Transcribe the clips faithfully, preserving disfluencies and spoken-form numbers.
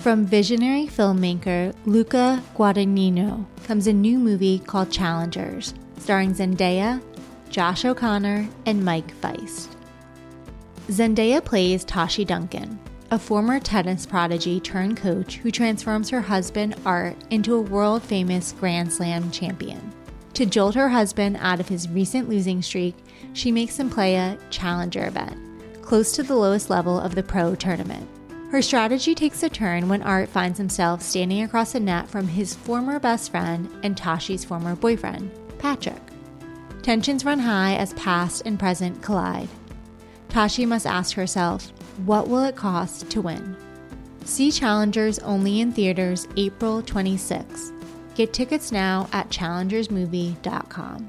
From visionary filmmaker Luca Guadagnino comes a new movie called Challengers, starring Zendaya, Josh O'Connor, and Mike Feist. Zendaya plays Tashi Duncan, a former tennis prodigy turned coach who transforms her husband Art into a world-famous Grand Slam champion. To jolt her husband out of his recent losing streak, she makes him play a challenger event, close to the lowest level of the pro tournament. Her strategy takes a turn when Art finds himself standing across the net from his former best friend and Tashi's former boyfriend, Patrick. Tensions run high as past and present collide. Tashi must ask herself, what will it cost to win? See Challengers only in theaters April twenty-sixth. Get tickets now at challengers movie dot com.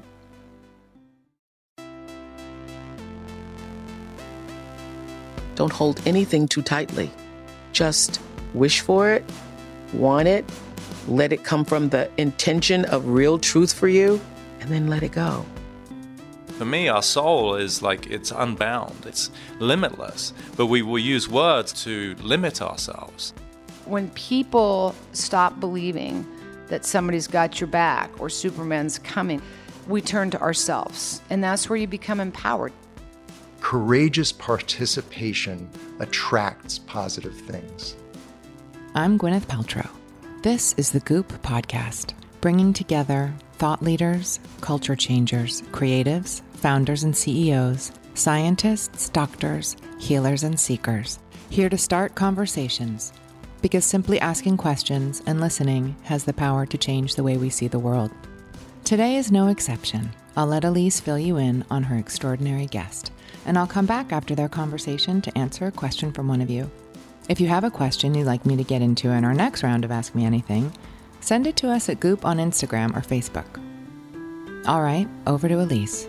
Don't hold anything too tightly. Just wish for it, want it, let it come from the intention of real truth for you, and then let it go. For me, our soul is like, it's unbound, it's limitless, but we will use words to limit ourselves. When people stop believing that somebody's got your back or Superman's coming, we turn to ourselves, and that's where you become empowered. Courageous participation attracts positive things. I'm Gwyneth Paltrow. This is the Goop Podcast, bringing together thought leaders, culture changers, creatives, founders and C E Os, scientists, doctors, healers, and seekers, here to start conversations, because simply asking questions and listening has the power to change the way we see the world. Today is no exception. I'll let Elise fill you in on her extraordinary guest, and I'll come back after their conversation to answer a question from one of you. If you have a question you'd like me to get into in our next round of Ask Me Anything, send it to us at Goop on Instagram or Facebook. All right, over to Elise.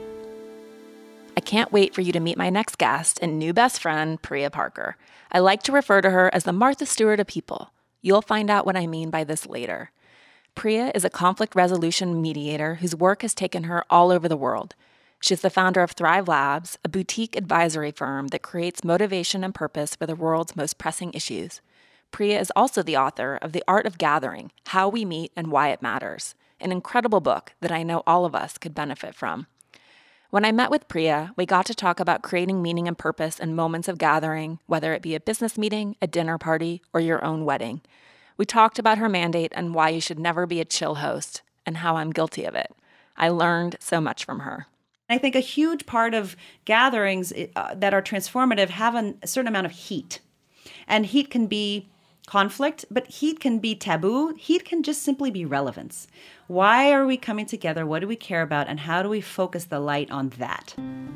I can't wait for you to meet my next guest and new best friend, Priya Parker. I like to refer to her as the Martha Stewart of people. You'll find out what I mean by this later. Priya is a conflict resolution mediator whose work has taken her all over the world. She's the founder of Thrive Labs, a boutique advisory firm that creates motivation and purpose for the world's most pressing issues. Priya is also the author of The Art of Gathering, How We Meet and Why It Matters, an incredible book that I know all of us could benefit from. When I met with Priya, we got to talk about creating meaning and purpose in moments of gathering, whether it be a business meeting, a dinner party, or your own wedding. We talked about her mandate and why you should never be a chill host, and how I'm guilty of it. I learned so much from her. I think a huge part of gatherings uh, that are transformative have an, a certain amount of heat. And heat can be conflict, but heat can be taboo. Heat can just simply be relevance. Why are we coming together? What do we care about? And how do we focus the light on that?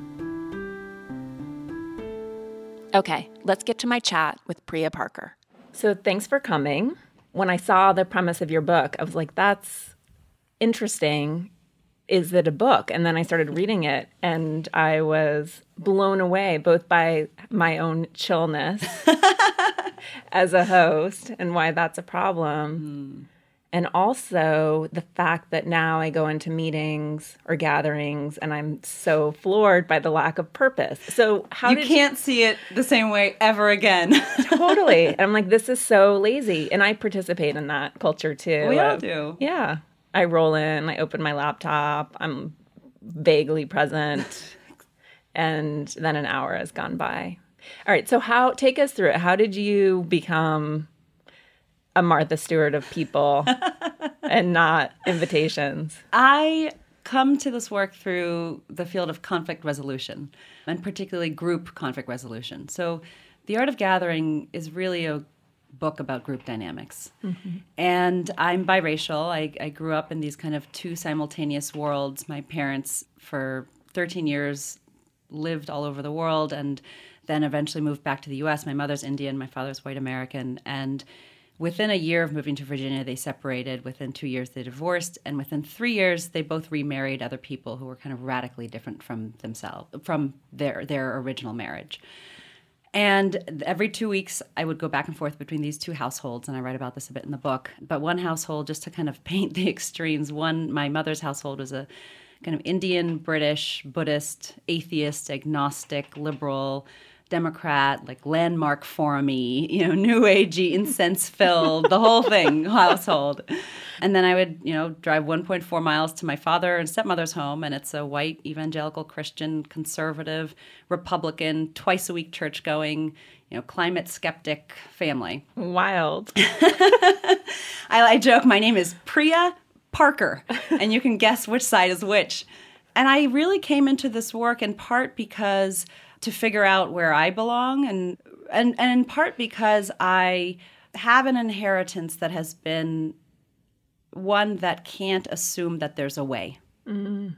Okay, let's get to my chat with Priya Parker. So thanks for coming. When I saw the premise of your book, I was like, that's interesting. Is it a book? And then I started reading it, and I was blown away both by my own chillness as a host and why that's a problem. Mm. And also the fact that now I go into meetings or gatherings and I'm so floored by the lack of purpose. So how you did can't you... see it the same way ever again. Totally. And I'm like, this is so lazy. And I participate in that culture too. We all of, do. Yeah. I roll in, I open my laptop, I'm vaguely present, and then an hour has gone by. All right, so how, take us through it. How did you become a Martha Stewart of people and not invitations? I come to this work through the field of conflict resolution, and particularly group conflict resolution. So The Art of Gathering is really a book about group dynamics. Mm-hmm. And I'm biracial. I, I grew up in these kind of two simultaneous worlds. My parents, for thirteen years, lived all over the world and then eventually moved back to the U S. My mother's Indian, my father's white American. And within a year of moving to Virginia, they separated. Within two years, they divorced. And within three years, they both remarried other people who were kind of radically different from themselves, from their, their original marriage. And every two weeks, I would go back and forth between these two households, and I write about this a bit in the book. But one household, just to kind of paint the extremes, one, my mother's household was a kind of Indian, British, Buddhist, atheist, agnostic, liberal, Democrat, like landmark forum-y, you know, new agey, incense-filled, the whole thing, household. And then I would, you know, drive one point four miles to my father and stepmother's home, and it's a white, evangelical, Christian, conservative, Republican, twice-a-week church-going, you know, climate skeptic family. Wild. I, I joke, my name is Priya Parker, and you can guess which side is which. And I really came into this work in part because to figure out where I belong, and, and, and in part because I have an inheritance that has been one that can't assume that there's a way. Mm.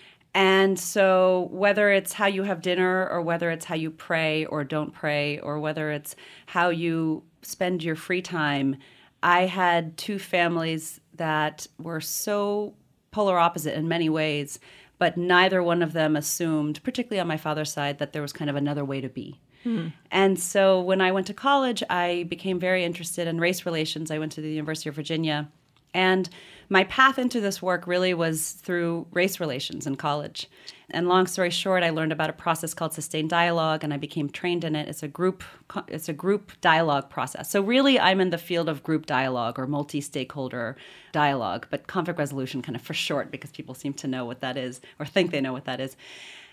And so whether it's how you have dinner or whether it's how you pray or don't pray or whether it's how you spend your free time, I had two families that were so polar opposite in many ways, but neither one of them assumed, particularly on my father's side, that there was kind of another way to be. Hmm. And so when I went to college, I became very interested in race relations. I went to the University of Virginia. And my path into this work really was through race relations in college. And long story short, I learned about a process called sustained dialogue, and I became trained in it. It's a group, it's a group dialogue process. So really, I'm in the field of group dialogue or multi-stakeholder dialogue, but conflict resolution kind of for short because people seem to know what that is or think they know what that is.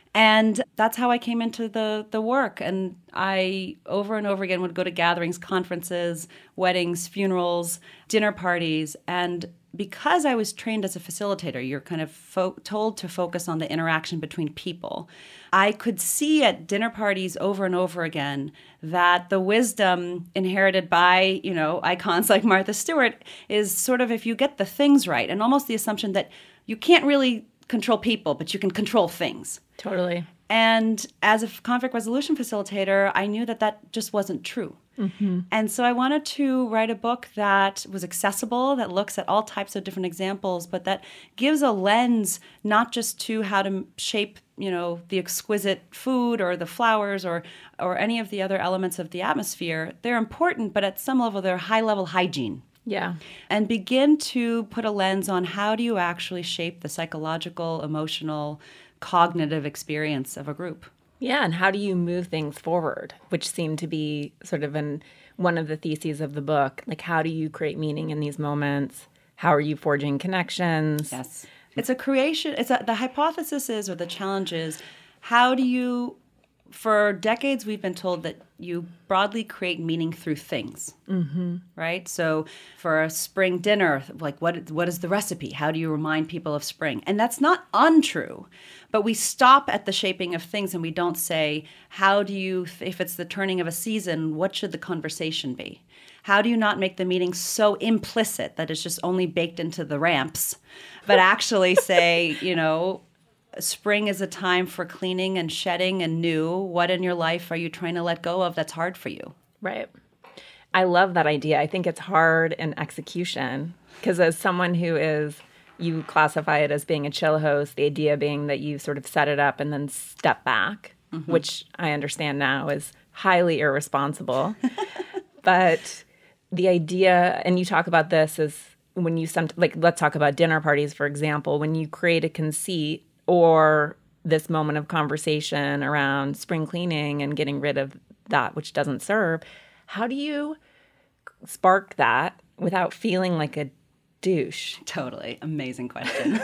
And that's how I came into the, the work. And I, over and over again, would go to gatherings, conferences, weddings, funerals, dinner parties. And because I was trained as a facilitator, you're kind of fo- told to focus on the interaction between people. I could see at dinner parties over and over again that the wisdom inherited by, you know, icons like Martha Stewart is sort of if you get the things right, and almost the assumption that you can't really control people, but you can control things. Totally. And as a conflict resolution facilitator, I knew that that just wasn't true. Mm-hmm. And so I wanted to write a book that was accessible, that looks at all types of different examples, but that gives a lens not just to how to shape, you know, the exquisite food or the flowers or or any of the other elements of the atmosphere. They're important, but at some level, they're high-level hygiene. Yeah. And begin to put a lens on how do you actually shape the psychological, emotional, cognitive experience of a group. Yeah, and how do you move things forward, which seemed to be sort of an, one of the theses of the book. Like, how do you create meaning in these moments? How are you forging connections? Yes. It's a creation. It's a, the hypothesis is, or the challenge is, how do you, for decades we've been told that you broadly create meaning through things, mm-hmm. right? So for a spring dinner, like what what is the recipe? How do you remind people of spring? And that's not untrue, but we stop at the shaping of things and we don't say, how do you, if it's the turning of a season, what should the conversation be? How do you not make the meaning so implicit that it's just only baked into the ramps, but actually say, you know, spring is a time for cleaning and shedding and new. What in your life are you trying to let go of that's hard for you? Right. I love that idea. I think it's hard in execution because as someone who is, you classify it as being a chill host, the idea being that you sort of set it up and then step back, mm-hmm. which I understand now is highly irresponsible. But the idea, and you talk about this as when you, some, like let's talk about dinner parties, for example, when you create a conceit or this moment of conversation around spring cleaning and getting rid of that which doesn't serve, how do you spark that without feeling like a douche? Totally. Amazing question.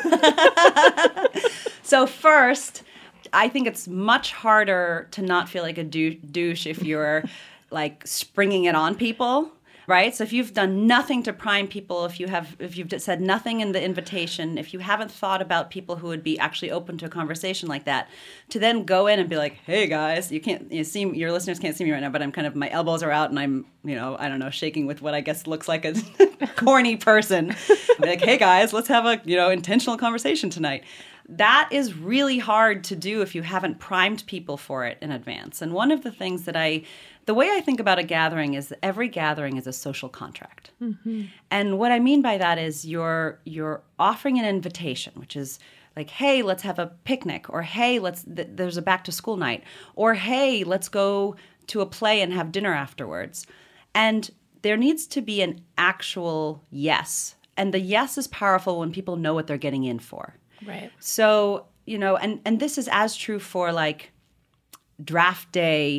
So first, I think it's much harder to not feel like a dou- douche if you're like springing it on people. Right? So if you've done nothing to prime people, if you have, if you've said nothing in the invitation, if you haven't thought about people who would be actually open to a conversation like that, to then go in and be like, "Hey guys, you can't, you see, your listeners can't see me right now, but I'm kind of, my elbows are out and I'm, you know, I don't know, shaking with what I guess looks like a corny person." Be like, "Hey guys, let's have a, you know, intentional conversation tonight." That is really hard to do if you haven't primed people for it in advance. And one of the things that I, the way I think about a gathering is that every gathering is a social contract. Mm-hmm. And what I mean by that is you're you're offering an invitation, which is like, hey, let's have a picnic, or hey, let's th- there's a back to school night, or hey, let's go to a play and have dinner afterwards. And there needs to be an actual yes. And the yes is powerful when people know what they're getting in for. Right. So, you know, and, and this is as true for like draft day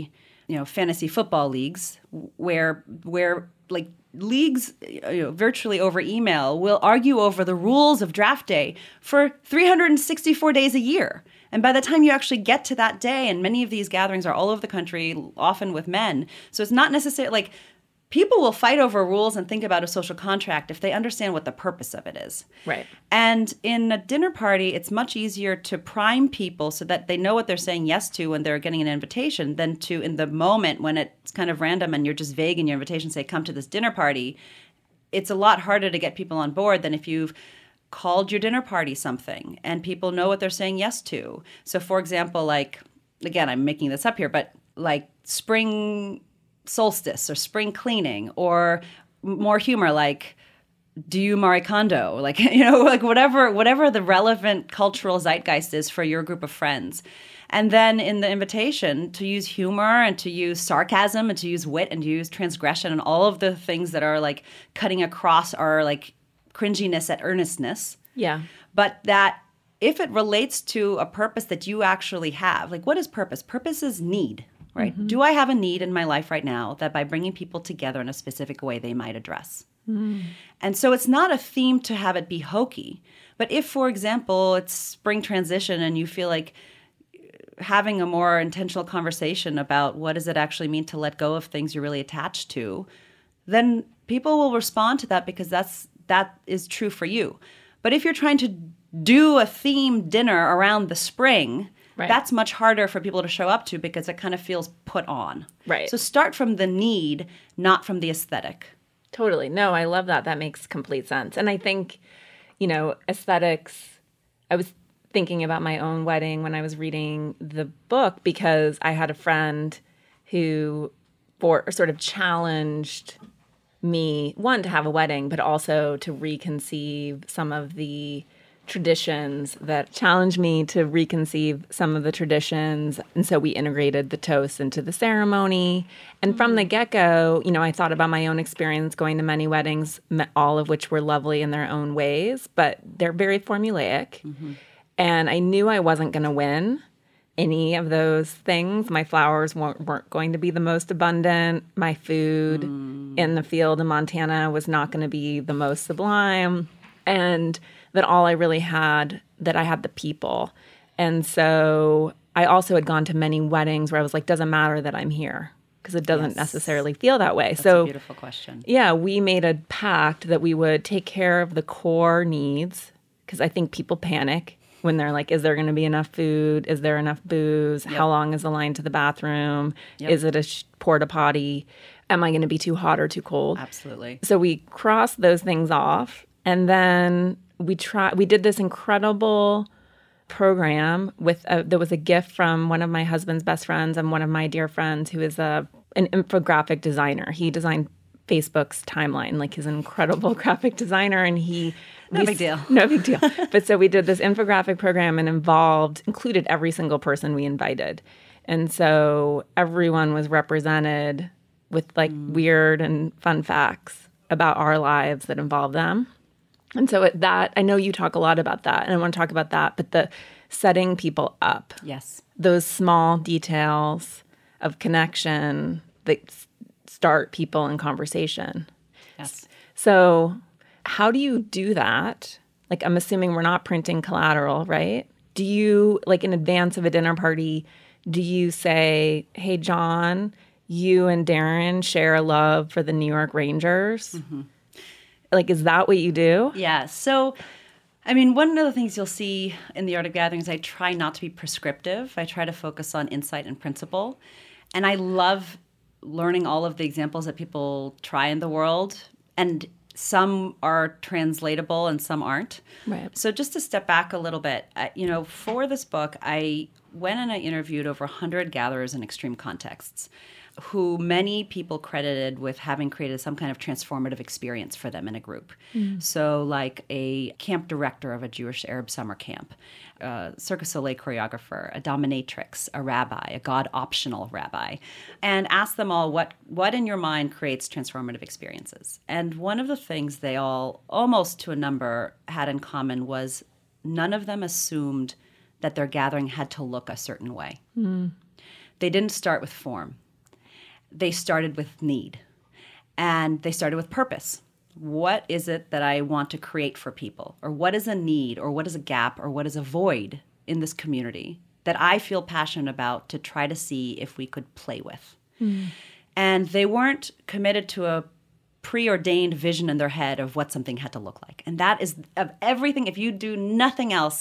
you know, fantasy football leagues where where like leagues, you know, virtually over email will argue over the rules of draft day for three hundred sixty-four days a year. And by the time you actually get to that day, and many of these gatherings are all over the country, often with men, so it's not necessarily like people will fight over rules and think about a social contract if they understand what the purpose of it is. Right. And in a dinner party, it's much easier to prime people so that they know what they're saying yes to when they're getting an invitation than to in the moment when it's kind of random and you're just vague in your invitation, say, come to this dinner party. It's a lot harder to get people on board than if you've called your dinner party something and people know what they're saying yes to. So, for example, like, again, I'm making this up here, but like spring solstice or spring cleaning, or more humor like, do you Marie Kondo? Like, you know, like whatever whatever the relevant cultural zeitgeist is for your group of friends. And then in the invitation to use humor and to use sarcasm and to use wit and to use transgression and all of the things that are like cutting across our like cringiness at earnestness. Yeah. But that if it relates to a purpose that you actually have, like what is purpose? Purpose is need. Right? Mm-hmm. Do I have a need in my life right now that by bringing people together in a specific way they might address? Mm. And so it's not a theme to have it be hokey. But if, for example, it's spring transition and you feel like having a more intentional conversation about what does it actually mean to let go of things you're really attached to, then people will respond to that because that's that is true for you. But if you're trying to do a themed dinner around the spring, right, that's much harder for people to show up to because it kind of feels put on. Right. So start from the need, not from the aesthetic. Totally. No, I love that. That makes complete sense. And I think, you know, aesthetics, I was thinking about my own wedding when I was reading the book because I had a friend who for sort of challenged me, one, to have a wedding, but also to reconceive some of the traditions that challenged me to reconceive some of the traditions. And so we integrated the toast into the ceremony. And from the get-go, you know, I thought about my own experience going to many weddings, all of which were lovely in their own ways, but they're very formulaic. Mm-hmm. And I knew I wasn't going to win any of those things. My flowers weren't, weren't going to be the most abundant. My food mm. in the field in Montana was not going to be the most sublime. And that all I really had, that I had the people. And so I also had gone to many weddings where I was like, doesn't matter that I'm here, because it doesn't yes. necessarily feel that way. That's so a beautiful question. Yeah, we made a pact that we would take care of the core needs, because I think people panic when they're like, is there going to be enough food? Is there enough booze? Yep. How long is the line to the bathroom? Yep. Is it a sh- porta potty? Am I going to be too hot or too cold? Absolutely. So we crossed those things off. And then we try. We did this incredible program with a, there was a gift from one of my husband's best friends and one of my dear friends who is a an infographic designer. He designed Facebook's timeline. Like, he's an incredible graphic designer, and he no we, big deal. No big deal. But so we did this infographic program and involved included every single person we invited, and so everyone was represented with like mm. weird and fun facts about our lives that involve them. And so at that, I know you talk a lot about that, and I want to talk about that, but the setting people up. Yes. Those small details of connection that start people in conversation. Yes. So how do you do that? Like, I'm assuming we're not printing collateral, right? Do you, like in advance of a dinner party, do you say, hey, John, you and Darren share a love for the New York Rangers? Mm-hmm. Like, is that what you do? Yeah. So, I mean, one of the things you'll see in the Art of Gathering is I try not to be prescriptive. I try to focus on insight and principle. And I love learning all of the examples that people try in the world. And some are translatable and some aren't. Right. So just to step back a little bit, uh, you know, for this book, I went and I interviewed over one hundred gatherers in extreme contexts, who many people credited with having created some kind of transformative experience for them in a group. Mm. So like a camp director of a Jewish Arab summer camp, a Cirque du Soleil choreographer, a dominatrix, a rabbi, a God-optional rabbi, and asked them all what, what in your mind creates transformative experiences. And one of the things they all, almost to a number, had in common was none of them assumed that their gathering had to look a certain way. Mm. They didn't start with form. they started with need, and they started with purpose. What is it that I want to create for people? Or what is a need, or what is a gap, or what is a void in this community that I feel passionate about to try to see if we could play with? Mm. And they weren't committed to a preordained vision in their head of what something had to look like. And that is, of everything, if you do nothing else,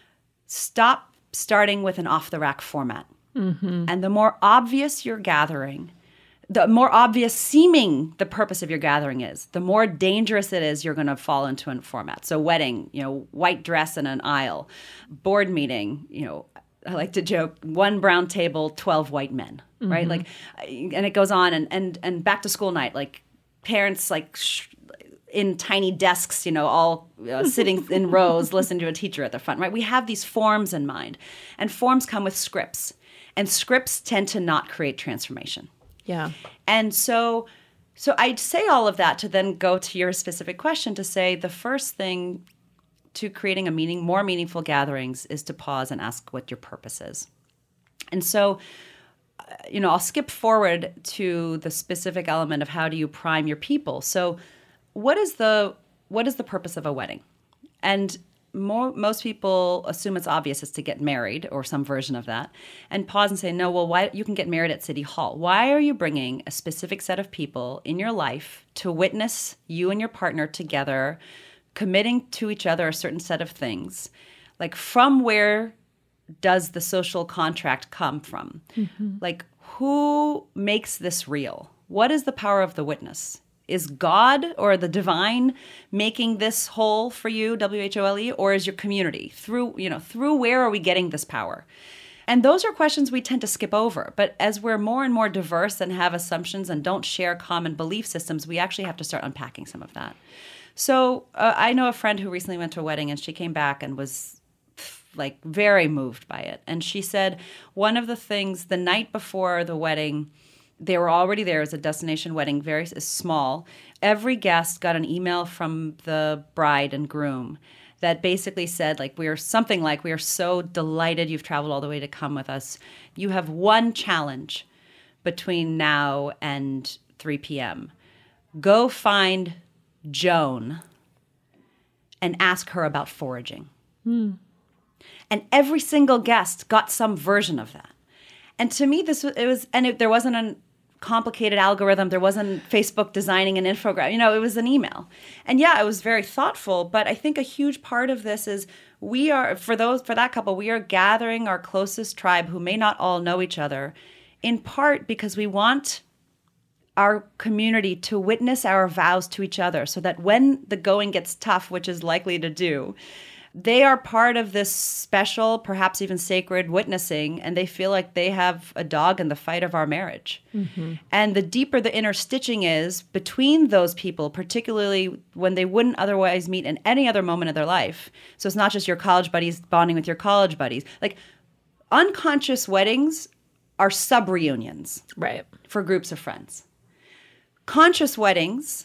stop starting with an off-the-rack format. Mm-hmm. And the more obvious your gathering, the more obvious seeming the purpose of your gathering is, the more dangerous it is you're going to fall into a format. So wedding, you know, white dress in an aisle. Board meeting, you know, I like to joke, one brown table, twelve white men, mm-hmm. right? Like, and it goes on. And, and, and back to school night, like parents like sh- in tiny desks, you know, all uh, sitting in rows, listening to a teacher at the front, right? We have these forms in mind. And forms come with scripts. And scripts tend to not create transformation. Yeah. And so so I'd say all of that to then go to your specific question to say the first thing to creating a meaning, more meaningful gatherings is to pause and ask what your purpose is. And so, you know, I'll skip forward to the specific element of how do you prime your people. So what is the what is the purpose of a wedding? And More, most people assume it's obvious it's to get married or some version of that, and pause and say, no, well, why you can get married at City Hall. Why are you bringing a specific set of people in your life to witness you and your partner together, committing to each other a certain set of things? Like, from where does the social contract come from? Mm-hmm. Like, who makes this real? What is the power of the witness? Is God or the divine making this whole for you, W H O L E, or is your community? Through, you know, through where are we getting this power? And those are questions we tend to skip over. But as we're more and more diverse and have assumptions and don't share common belief systems, we actually have to start unpacking some of that. So uh, I know a friend who recently went to a wedding, and she came back and was like very moved by it. And she said one of the things the night before the wedding, they were already there as a destination wedding, very small. Every guest got an email from the bride and groom that basically said, like, we are something like, we are so delighted you've traveled all the way to come with us. You have one challenge between now and three p.m. Go find Joan and ask her about foraging. Hmm. And every single guest got some version of that. And to me, this was, it was, and it, there wasn't a complicated algorithm. There wasn't Facebook designing an infographic. You know, it was an email. And yeah, it was very thoughtful. But I think a huge part of this is we are, for those, for that couple, we are gathering our closest tribe who may not all know each other, in part because we want our community to witness our vows to each other so that when the going gets tough, which is likely to do, they are part of this special, perhaps even sacred witnessing, and they feel like they have a dog in the fight of our marriage. Mm-hmm. And the deeper the inner stitching is between those people, particularly when they wouldn't otherwise meet in any other moment of their life. So it's not just your college buddies bonding with your college buddies. Like, unconscious weddings are sub-reunions, right, for groups of friends. Conscious weddings,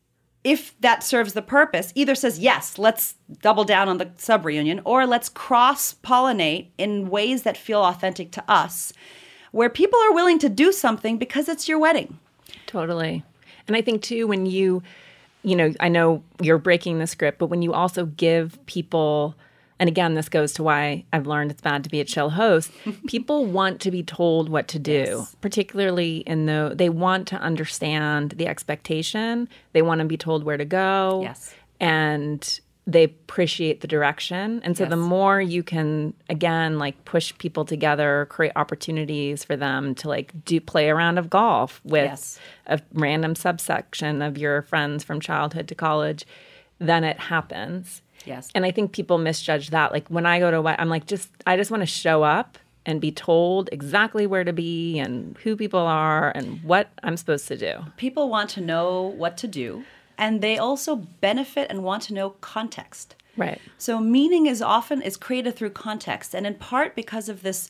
if that serves the purpose, either says, yes, let's double down on the sub-reunion, or let's cross-pollinate in ways that feel authentic to us, where people are willing to do something because it's your wedding. Totally. And I think, too, when you, you know, I know you're breaking the script, but when you also give people, and again, this goes to why I've learned it's bad to be a chill host, people want to be told what to do, yes. particularly in the, they want to understand the expectation. They want to be told where to go. Yes. And they appreciate the direction. And so yes. the more you can, again, like push people together, create opportunities for them to like do play a round of golf with yes. a random subsection of your friends from childhood to college, then it happens. Yes. And I think people misjudge that. Like when I go to a wedding, I'm like, just, I just want to show up and be told exactly where to be and who people are and what I'm supposed to do. People want to know what to do, and they also benefit and want to know context. Right. So meaning is often is created through context, and in part because of this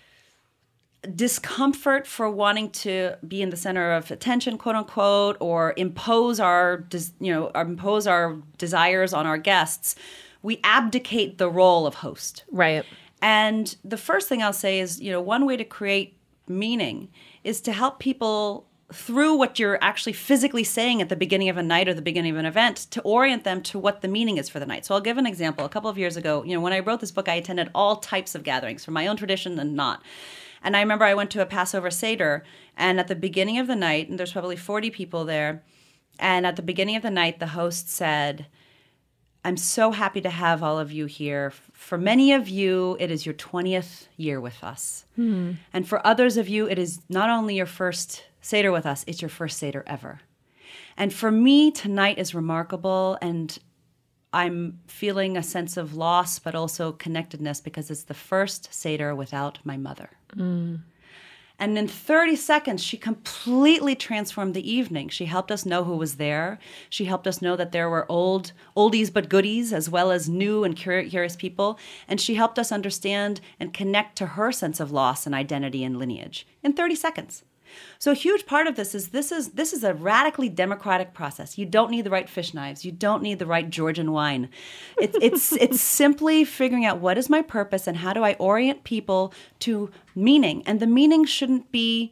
discomfort for wanting to be in the center of attention, quote unquote, or impose our, you know, impose our desires on our guests, we abdicate the role of host. Right. And the first thing I'll say is, you know, one way to create meaning is to help people through what you're actually physically saying at the beginning of a night or the beginning of an event to orient them to what the meaning is for the night. So I'll give an example. A couple of years ago, you know, when I wrote this book, I attended all types of gatherings from my own tradition and not. And I remember I went to a Passover Seder, and at the beginning of the night, and there's probably forty people there, and at the beginning of the night, the host said, I'm so happy to have all of you here. For many of you, it is your twentieth year with us. Mm-hmm. And for others of you, it is not only your first Seder with us, it's your first Seder ever. And for me, tonight is remarkable, and I'm feeling a sense of loss, but also connectedness because it's the first Seder without my mother. Mm. And in thirty seconds, she completely transformed the evening. She helped us know who was there. She helped us know that there were old, oldies but goodies, as well as new and curious people. And she helped us understand and connect to her sense of loss and identity and lineage in thirty seconds. So a huge part of this is this is this is a radically democratic process. You don't need the right fish knives. You don't need the right Georgian wine. It, it's it's simply figuring out what is my purpose and how do I orient people to meaning. And the meaning shouldn't be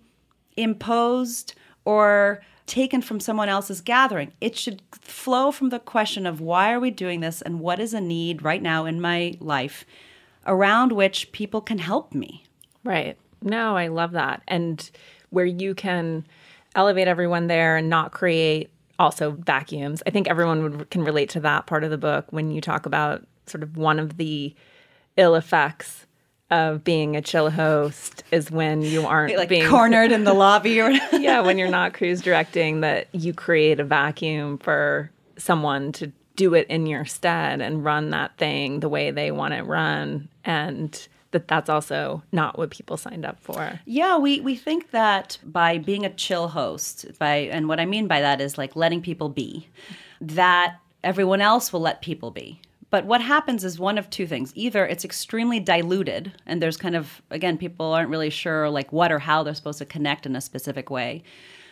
imposed or taken from someone else's gathering. It should flow from the question of why are we doing this and what is a need right now in my life around which people can help me. Right. No, I love that. And where you can elevate everyone there and not create also vacuums. I think everyone would, can relate to that part of the book when you talk about sort of one of the ill effects of being a chill host is when you aren't like being cornered in the lobby or yeah, when you're not cruise directing, that you create a vacuum for someone to do it in your stead and run that thing the way they want it run, and that that's also not what people signed up for. Yeah, we, we think that by being a chill host, by and what I mean by that is like letting people be, that everyone else will let people be. But what happens is one of two things. Either it's extremely diluted, and there's kind of, again, people aren't really sure like what or how they're supposed to connect in a specific way,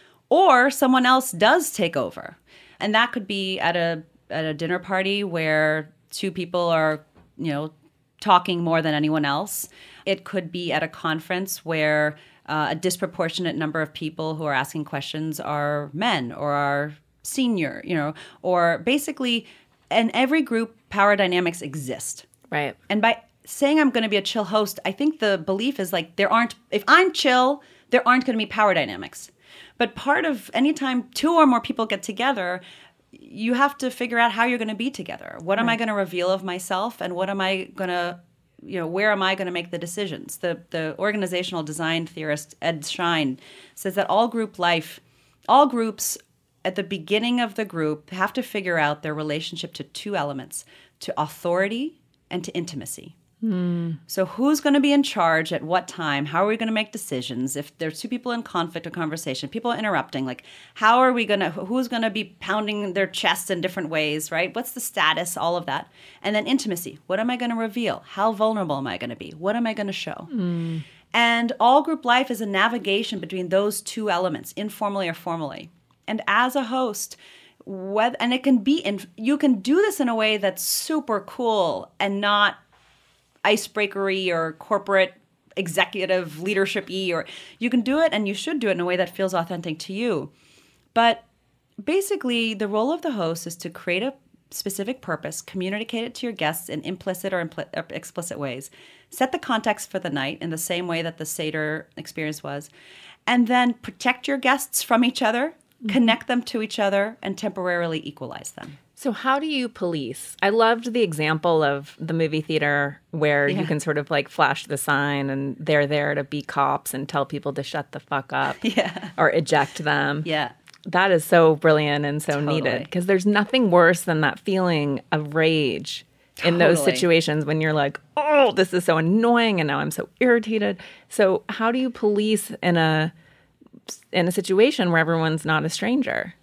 or someone else does take over. And that could be at a at a dinner party where two people are, you know, talking more than anyone else. It could be at a conference where uh, a disproportionate number of people who are asking questions are men or are senior, you know, or basically in every group, power dynamics exist. Right. And by saying I'm going to be a chill host, I think the belief is like there aren't, if I'm chill, there aren't going to be power dynamics. But part of anytime two or more people get together, you have to figure out how you're going to be together. What am right. I going to reveal of myself, and what am I going to, you know, where am I going to make the decisions? The the organizational design theorist Ed Schein says that all group life, all groups at the beginning of the group have to figure out their relationship to two elements, to authority and to intimacy. Mm. So who's going to be in charge at what time? How are we going to make decisions? If there's two people in conflict or conversation, people are interrupting, like how are we going to, who's going to be pounding their chest in different ways, right? What's the status, all of that. And then intimacy. What am I going to reveal? How vulnerable am I going to be? What am I going to show? Mm. And all group life is a navigation between those two elements, informally or formally. And as a host, whether, and it can be, in, you can do this in a way that's super cool and not icebreakery or corporate executive leadership-y, or you can do it and you should do it in a way that feels authentic to you. But basically, the role of the host is to create a specific purpose, communicate it to your guests in implicit or, impl- or explicit ways, set the context for the night in the same way that the Seder experience was, and then protect your guests from each other, mm-hmm. connect them to each other, and temporarily equalize them. So how do you police? I loved the example of the movie theater where yeah. you can sort of like flash the sign and they're there to be cops and tell people to shut the fuck up yeah. or eject them. Yeah. That is so brilliant and so totally. needed, because there's nothing worse than that feeling of rage totally. in those situations when you're like, oh, this is so annoying and now I'm so irritated. So how do you police in a in a situation where everyone's not a stranger?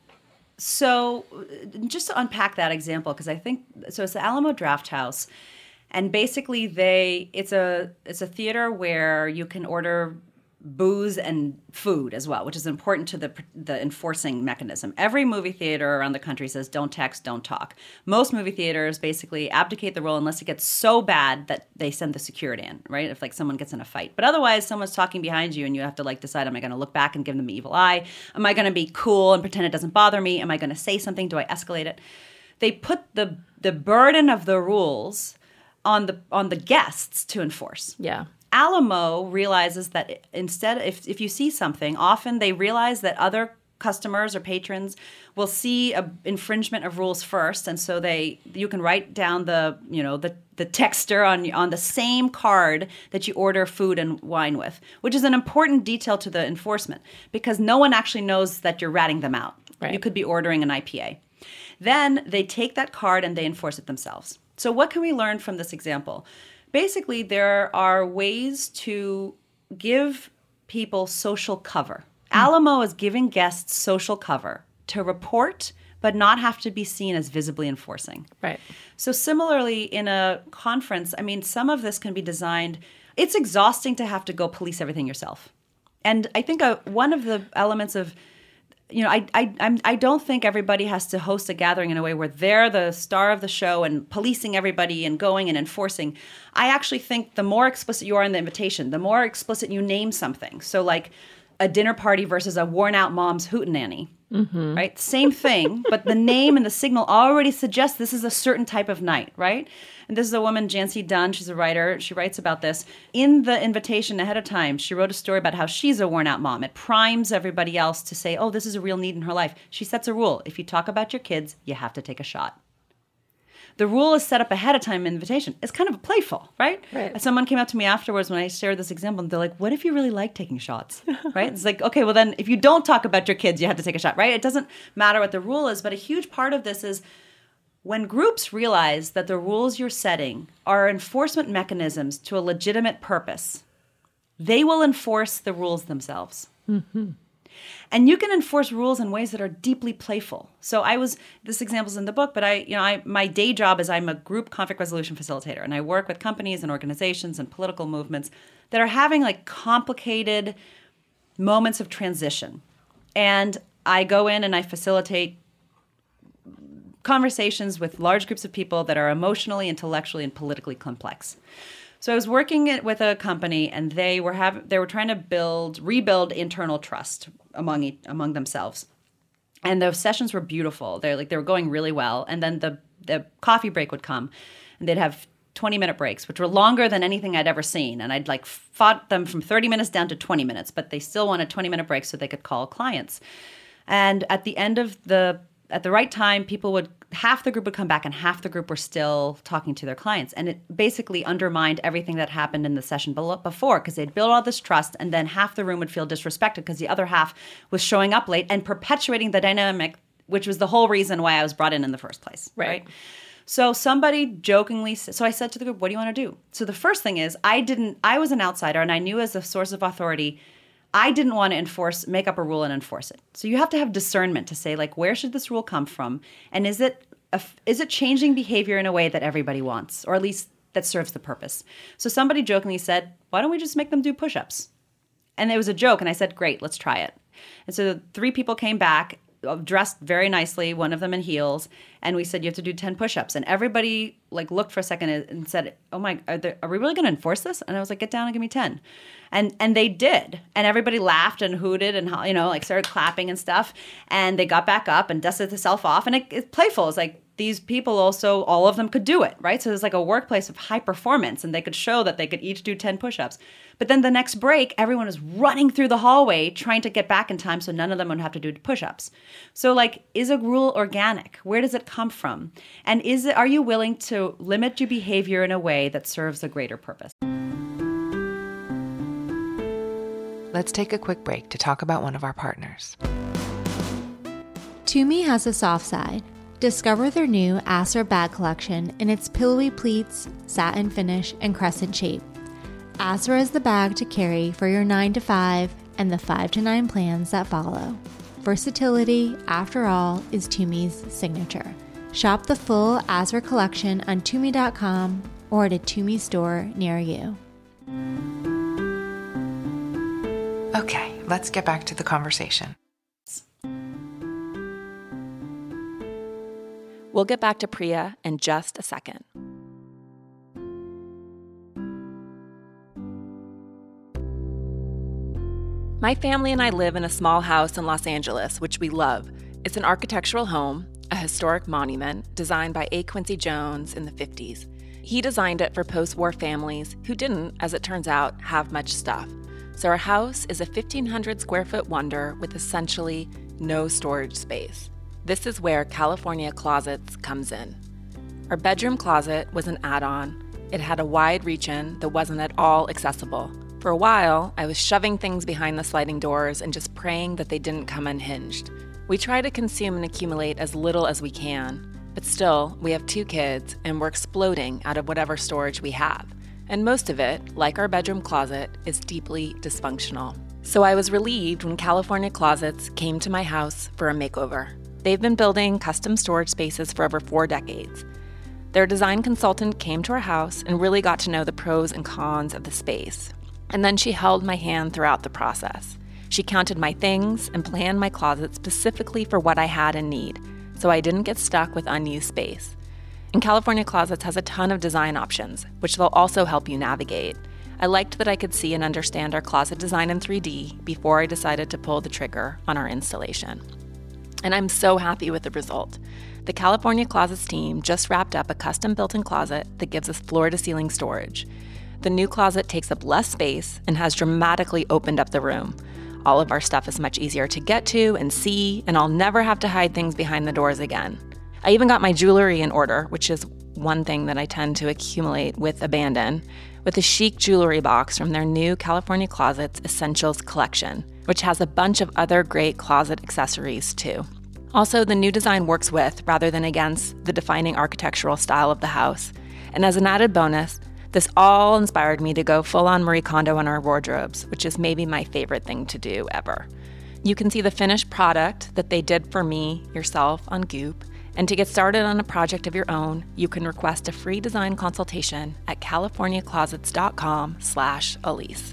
So just to unpack that example, because I think, so it's the Alamo Drafthouse, and basically they, it's a it's a theater where you can order booze and food as well, which is important to the the enforcing mechanism. Every movie theater around the country says don't text, don't talk. Most movie theaters basically abdicate the role unless it gets so bad that they send the security in, right? If like someone gets in a fight. But otherwise, someone's talking behind you and you have to like decide, am I going to look back and give them the evil eye? Am I going to be cool and pretend it doesn't bother me? Am I going to say something? Do I escalate it? They put the the burden of the rules on the on the guests to enforce. Yeah. Alamo realizes that instead, if, if you see something, often they realize that other customers or patrons will see a infringement of rules first, and so they you can write down the you know the the texter on on the same card that you order food and wine with, which is an important detail to the enforcement because no one actually knows that you're ratting them out. Right. You could be ordering an I P A. Then they take that card and they enforce it themselves. So what can we learn from this example? Basically, there are ways to give people social cover. Mm. Alamo is giving guests social cover to report, but not have to be seen as visibly enforcing. Right. So similarly, in a conference, I mean, some of this can be designed. It's exhausting to have to go police everything yourself. And I think a, one of the elements of You know, I I I'm, I don't think everybody has to host a gathering in a way where they're the star of the show and policing everybody and going and enforcing. I actually think the more explicit you are in the invitation, the more explicit you name something. So like a dinner party versus a worn-out mom's hootenanny, mm-hmm. right? Same thing, but the name and the signal already suggests this is a certain type of night, right? And this is a woman, Jancy Dunn. She's a writer. She writes about this. In the invitation ahead of time, she wrote a story about how she's a worn-out mom. It primes everybody else to say, oh, this is a real need in her life. She sets a rule. If you talk about your kids, you have to take a shot. The rule is set up ahead of time in the invitation. It's kind of playful, right? Right. Someone came up to me afterwards when I shared this example, and they're like, what if you really like taking shots, right? It's like, okay, well then if you don't talk about your kids, you have to take a shot, right? It doesn't matter what the rule is, but a huge part of this is when groups realize that the rules you're setting are enforcement mechanisms to a legitimate purpose, they will enforce the rules themselves. Mm-hmm. And you can enforce rules in ways that are deeply playful. So I was, this example's in the book, but I, you know, I, my day job is I'm a group conflict resolution facilitator, and I work with companies and organizations and political movements that are having like complicated moments of transition. And I go in and I facilitate conversations with large groups of people that are emotionally, intellectually, and politically complex. So I was working it with a company, and they were have they were trying to build rebuild internal trust among e- among themselves, and the sessions were beautiful. They're like they were going really well, and then the the coffee break would come, and they'd have twenty minute breaks, which were longer than anything I'd ever seen, and I'd like fought them from thirty minutes down to twenty minutes, but they still wanted twenty minute breaks so they could call clients. And at the end of the at the right time, people would, half the group would come back and half the group were still talking to their clients. And it basically undermined everything that happened in the session before because they'd built all this trust, and then half the room would feel disrespected because the other half was showing up late and perpetuating the dynamic, which was the whole reason why I was brought in in the first place. Right. right? So somebody jokingly, so I said to the group, what do you want to do? So the first thing is I didn't, I was an outsider, and I knew as a source of authority, I didn't want to enforce, make up a rule and enforce it. So you have to have discernment to say, like, where should this rule come from? And is it a, is it changing behavior in a way that everybody wants, or at least that serves the purpose? So somebody jokingly said, why don't we just make them do push-ups? And it was a joke, and I said, great, let's try it. And so three people came back, dressed very nicely, one of them in heels, and we said, you have to do ten push-ups. And everybody like looked for a second and said, oh my, are, there, are we really going to enforce this? And I was like, get down and give me ten. And and they did. And everybody laughed and hooted and, you know, like started clapping and stuff. And they got back up and dusted themselves off. And it, it's playful. It's like these people also, all of them could do it, right? So it was like a workplace of high performance, and they could show that they could each do ten push-ups. But then the next break, everyone was running through the hallway trying to get back in time so none of them would have to do push-ups. So like, is a rule organic? Where does it come from? And is it, are you willing to limit your behavior in a way that serves a greater purpose? Let's take a quick break to talk about one of our partners. Tumi has a soft side. Discover their new Asser bag collection in its pillowy pleats, satin finish, and crescent shape. Asser is the bag to carry for your nine to five and the five to nine plans that follow. Versatility, after all, is Tumi's signature. Shop the full Asser collection on Tumi dot com or at a Tumi store near you. Okay, let's get back to the conversation. We'll get back to Priya in just a second. My family and I live in a small house in Los Angeles, which we love. It's an architectural home, a historic monument designed by A. Quincy Jones in the fifties. He designed it for post-war families who didn't, as it turns out, have much stuff. So our house is a fifteen hundred square foot wonder with essentially no storage space. This is where California Closets comes in. Our bedroom closet was an add-on. It had a wide reach-in that wasn't at all accessible. For a while, I was shoving things behind the sliding doors and just praying that they didn't come unhinged. We try to consume and accumulate as little as we can, but still, we have two kids and we're exploding out of whatever storage we have. And most of it, like our bedroom closet, is deeply dysfunctional. So I was relieved when California Closets came to my house for a makeover. They've been building custom storage spaces for over four decades. Their design consultant came to our house and really got to know the pros and cons of the space. And then she held my hand throughout the process. She counted my things and planned my closet specifically for what I had and need, so I didn't get stuck with unused space. And California Closets has a ton of design options, which they'll also help you navigate. I liked that I could see and understand our closet design in three D before I decided to pull the trigger on our installation. And I'm so happy with the result. The California Closets team just wrapped up a custom built-in closet that gives us floor-to-ceiling storage. The new closet takes up less space and has dramatically opened up the room. All of our stuff is much easier to get to and see, and I'll never have to hide things behind the doors again. I even got my jewelry in order, which is one thing that I tend to accumulate with abandon, with a chic jewelry box from their new California Closets Essentials collection, which has a bunch of other great closet accessories too. Also, the new design works with, rather than against, the defining architectural style of the house. And as an added bonus, this all inspired me to go full-on Marie Kondo on our wardrobes, which is maybe my favorite thing to do ever. You can see the finished product that they did for me yourself on Goop. And to get started on a project of your own, you can request a free design consultation at californiaclosets.com slash Elise.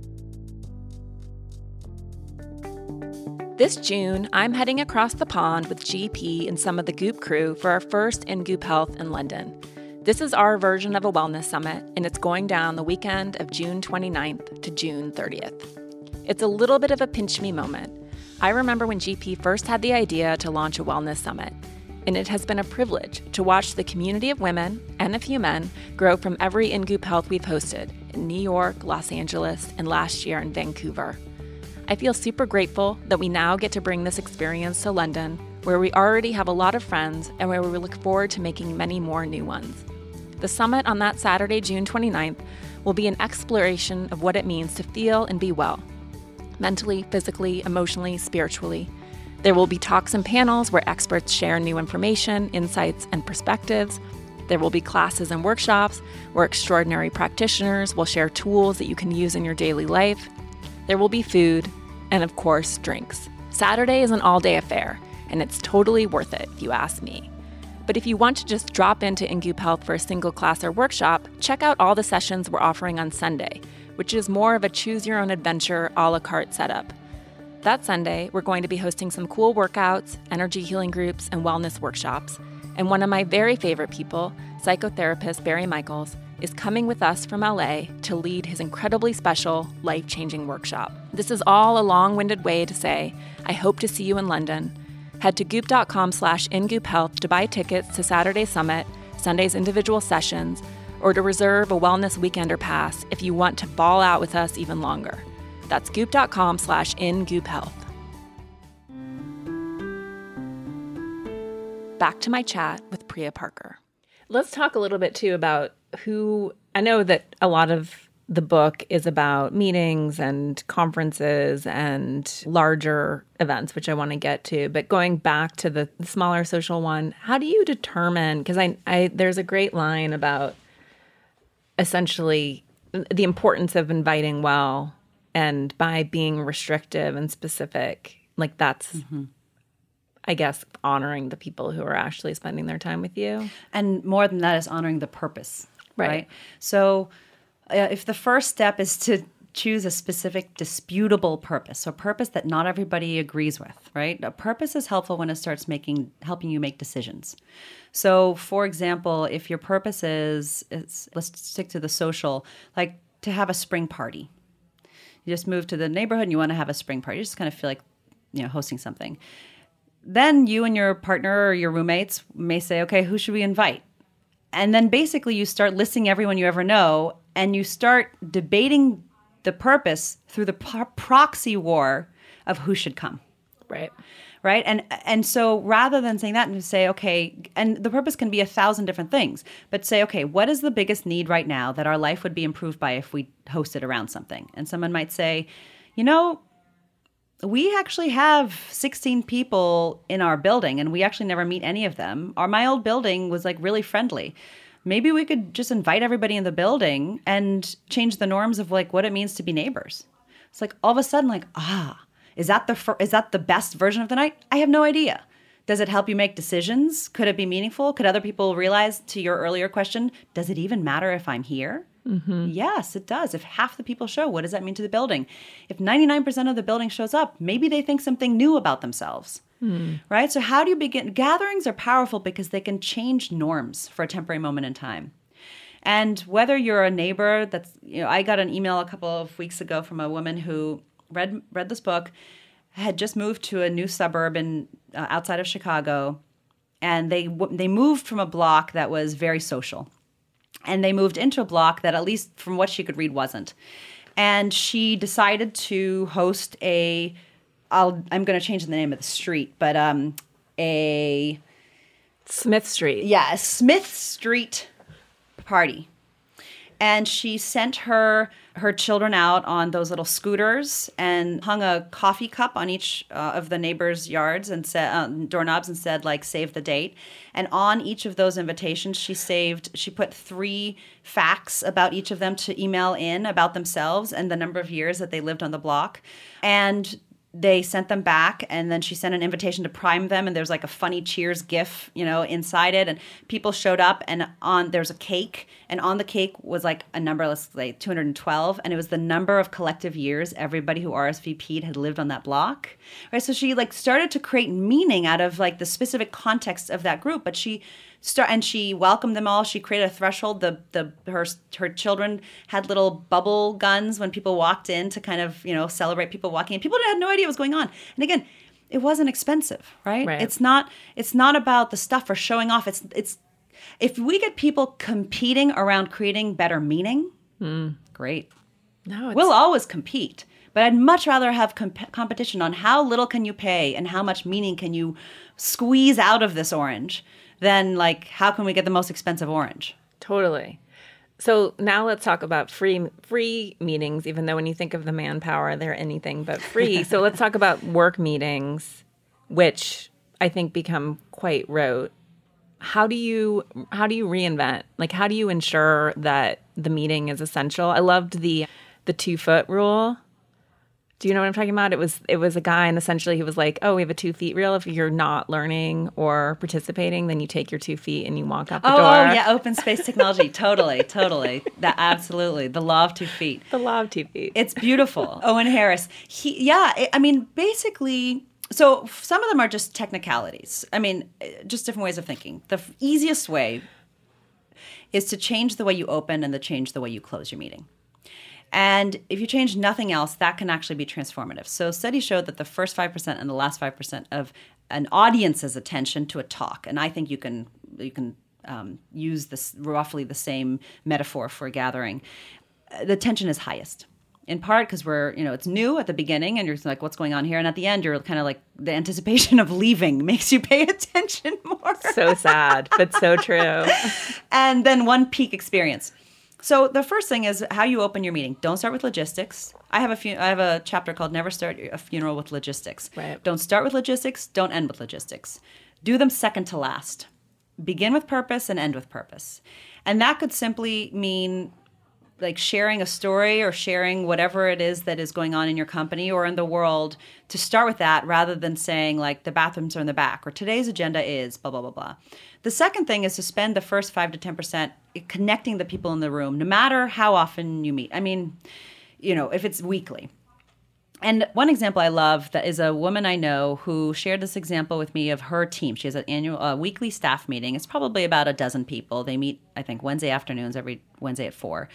This June, I'm heading across the pond with G P and some of the Goop crew for our first in Goop Health in London. This is our version of a wellness summit, and it's going down the weekend of June twenty-ninth to June thirtieth. It's a little bit of a pinch me moment. I remember when G P first had the idea to launch a wellness summit, and it has been a privilege to watch the community of women and a few men grow from every In Goop Health we've hosted in New York, Los Angeles, and last year in Vancouver. I feel super grateful that we now get to bring this experience to London, where we already have a lot of friends and where we look forward to making many more new ones. The summit on that Saturday, June twenty-ninth, will be an exploration of what it means to feel and be well, mentally, physically, emotionally, spiritually. There will be talks and panels where experts share new information, insights, and perspectives. There will be classes and workshops where extraordinary practitioners will share tools that you can use in your daily life. There will be food and, of course, drinks. Saturday is an all-day affair, and it's totally worth it, if you ask me. But if you want to just drop into In Goop Health for a single class or workshop, check out all the sessions we're offering on Sunday, which is more of a choose-your-own-adventure a la carte setup. That Sunday, we're going to be hosting some cool workouts, energy healing groups, and wellness workshops. And one of my very favorite people, psychotherapist Barry Michaels, is coming with us from L A to lead his incredibly special, life-changing workshop. This is all a long-winded way to say, I hope to see you in London. Head to goop.com slash ingoophealth to buy tickets to Saturday's summit, Sunday's individual sessions, or to reserve a wellness weekender pass if you want to ball out with us even longer. That's goop.com slash ingoophealth. Back to my chat with Priya Parker. Let's talk a little bit, too, about who, I know that a lot of the book is about meetings and conferences and larger events, which I want to get to. But going back to the smaller social one, how do you determine, because I, I there's a great line about essentially the importance of inviting well, and by being restrictive and specific, like that's, mm-hmm. I guess, honoring the people who are actually spending their time with you. And more than that is honoring the purpose, right? right? So uh, if the first step is to choose a specific disputable purpose, so a purpose that not everybody agrees with, right? A purpose is helpful when it starts making helping you make decisions. So, for example, if your purpose is, is let's stick to the social, like to have a spring party. You just move to the neighborhood and you want to have a spring party. You just kind of feel like, you know, hosting something. Then you and your partner or your roommates may say, okay, who should we invite? And then basically you start listing everyone you ever know, and you start debating the purpose through the pro- proxy war of who should come. Right. Right. And and so rather than saying that and say, okay, and the purpose can be a thousand different things, but say, okay, what is the biggest need right now that our life would be improved by if we hosted around something? And someone might say, you know, we actually have sixteen people in our building and we actually never meet any of them. Or my old building was like really friendly. Maybe we could just invite everybody in the building and change the norms of like what it means to be neighbors. It's like all of a sudden like, ah, is that the fir- is that the best version of the night? I have no idea. Does it help you make decisions? Could it be meaningful? Could other people realize, to your earlier question, does it even matter if I'm here? Mm-hmm. Yes, it does. If half the people show, what does that mean to the building? If ninety-nine percent of the building shows up, maybe they think something new about themselves. Mm. Right? So how do you begin? Gatherings are powerful because they can change norms for a temporary moment in time. And whether you're a neighbor that's, you know, I got an email a couple of weeks ago from a woman who read read this book, had just moved to a new suburb in, uh, outside of Chicago, and they they moved from a block that was very social. And they moved into a block that, at least from what she could read, wasn't. And she decided to host a, I'll, I'm going to change the name of the street, but um, a... Smith Street. Yeah, a Smith Street party. And she sent her her children out on those little scooters and hung a coffee cup on each uh, of the neighbors' yards and said uh, doorknobs and said like save the date. And on each of those invitations, she saved. She put three facts about each of them to email in about themselves and the number of years that they lived on the block. And they sent them back, and then she sent an invitation to prime them, and there's like a funny Cheers gif, you know, inside it, and people showed up, and on there's a cake, and on the cake was like a number, let's say two hundred twelve, and it was the number of collective years everybody who R S V P'd had lived on that block, right? So she like started to create meaning out of like the specific context of that group, but she start and she welcomed them all. She created a threshold. The the her her children had little bubble guns when people walked in to kind of, you know, celebrate people walking in. People had no idea what was going on. And again, it wasn't expensive, right? Right. It's not it's not about the stuff or showing off. It's it's if we get people competing around creating better meaning, mm. great. No, it's... We'll always compete. But I'd much rather have comp- competition on how little can you pay and how much meaning can you squeeze out of this orange than like how can we get the most expensive orange. Totally. So now let's talk about free free meetings, even though when you think of the manpower, they're anything but free. So let's talk about work meetings, which I think become quite rote. How do you how do you reinvent? Like, how do you ensure that the meeting is essential? I loved the the two foot rule. Do you know what I'm talking about? It was it was a guy, and essentially he was like, oh, we have a two feet rule. If you're not learning or participating, then you take your two feet and you walk out the oh, door. Oh, yeah, open space technology. Totally, totally. That absolutely. The law of two feet. The law of two feet. It's beautiful. Owen Harris. He, yeah, it, I mean, basically, so some of them are just technicalities. I mean, just different ways of thinking. The f- easiest way is to change the way you open and to change the way you close your meeting. And if you change nothing else, that can actually be transformative. So studies showed that the first five percent and the last five percent of an audience's attention to a talk, and I think you can you can um, use this roughly the same metaphor for a gathering, the attention is highest. In part because we're, you know, it's new at the beginning and you're like, what's going on here? And at the end, you're kind of like, the anticipation of leaving makes you pay attention more. So sad, but so true. And then one peak experience. So the first thing is how you open your meeting. Don't start with logistics. I have a fu- I have a chapter called Never Start a Funeral with Logistics. Right. Don't start with logistics. Don't end with logistics. Do them second to last. Begin with purpose and end with purpose. And that could simply mean like sharing a story or sharing whatever it is that is going on in your company or in the world, to start with that rather than saying like the bathrooms are in the back or today's agenda is blah, blah, blah, blah. The second thing is to spend the first five to ten percent connecting the people in the room, no matter how often you meet. I mean, you know, if it's weekly. And one example I love that is a woman I know who shared this example with me of her team. She has an annual, uh, weekly staff meeting. It's probably about a dozen people. They meet, I think, Wednesday afternoons, every Wednesday at four.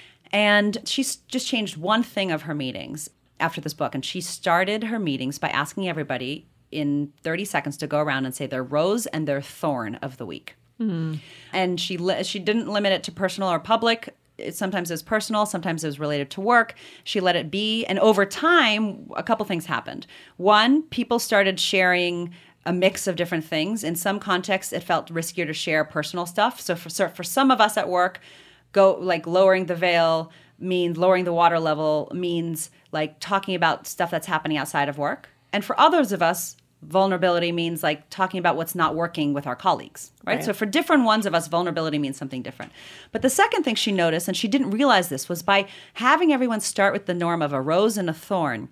And she's just changed one thing of her meetings after this book. And she started her meetings by asking everybody in thirty seconds to go around and say their rose and their thorn of the week. Mm. And she li- she didn't limit it to personal or public. It, sometimes it was personal, sometimes it was related to work. She let it be. And over time, a couple things happened. One, people started sharing a mix of different things. In some contexts, it felt riskier to share personal stuff. So for, for some of us at work, go like lowering the veil means lowering the water level means like talking about stuff that's happening outside of work. And for others of us, vulnerability means like talking about what's not working with our colleagues, right? right? So for different ones of us, vulnerability means something different. But the second thing she noticed, and she didn't realize this, was by having everyone start with the norm of a rose and a thorn,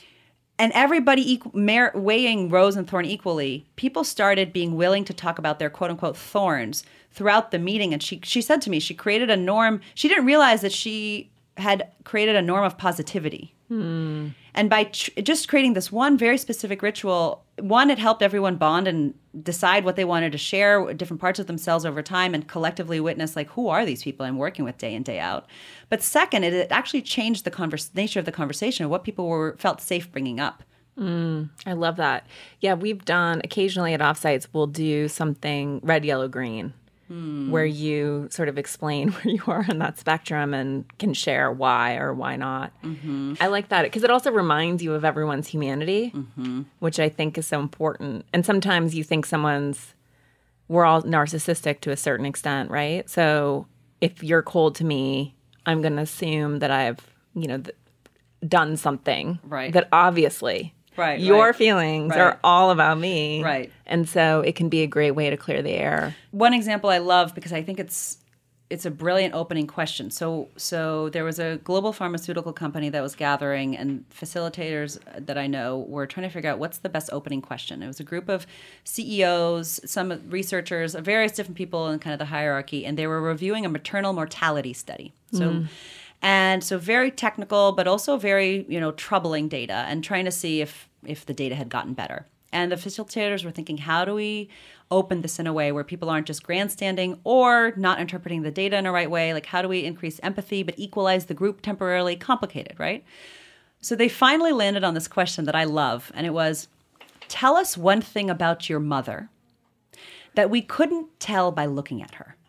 and everybody equ- mer- weighing rose and thorn equally, people started being willing to talk about their quote-unquote thorns throughout the meeting. And she she said to me, she created a norm. She didn't realize that she had created a norm of positivity. Hmm. And by tr- just creating this one very specific ritual, one, it helped everyone bond and decide what they wanted to share, different parts of themselves over time, and collectively witness, like, who are these people I'm working with day in, day out? But second, it, it actually changed the converse- nature of the conversation, what people were felt safe bringing up. Mm, I love that. Yeah, we've done, occasionally at offsites, we'll do something red, yellow, green, where you sort of explain where you are on that spectrum and can share why or why not. Mm-hmm. I like that because it also reminds you of everyone's humanity, mm-hmm. which I think is so important. And sometimes you think someone's, we're all narcissistic to a certain extent, right? So if you're cold to me, I'm going to assume that I've, you know, th- done something right. that obviously... Right, Your right. feelings right. are all about me. Right. And so it can be a great way to clear the air. One example I love because I think it's it's a brilliant opening question. So so there was a global pharmaceutical company that was gathering, and facilitators that I know were trying to figure out what's the best opening question. It was a group of C E Os, some researchers, various different people in kind of the hierarchy, and they were reviewing a maternal mortality study. So mm. And so very technical, but also very, you know, troubling data, and trying to see if, if the data had gotten better. And the facilitators were thinking, how do we open this in a way where people aren't just grandstanding or not interpreting the data in a right way? Like, how do we increase empathy but equalize the group temporarily? Complicated, right? So they finally landed on this question that I love, and it was, tell us one thing about your mother that we couldn't tell by looking at her.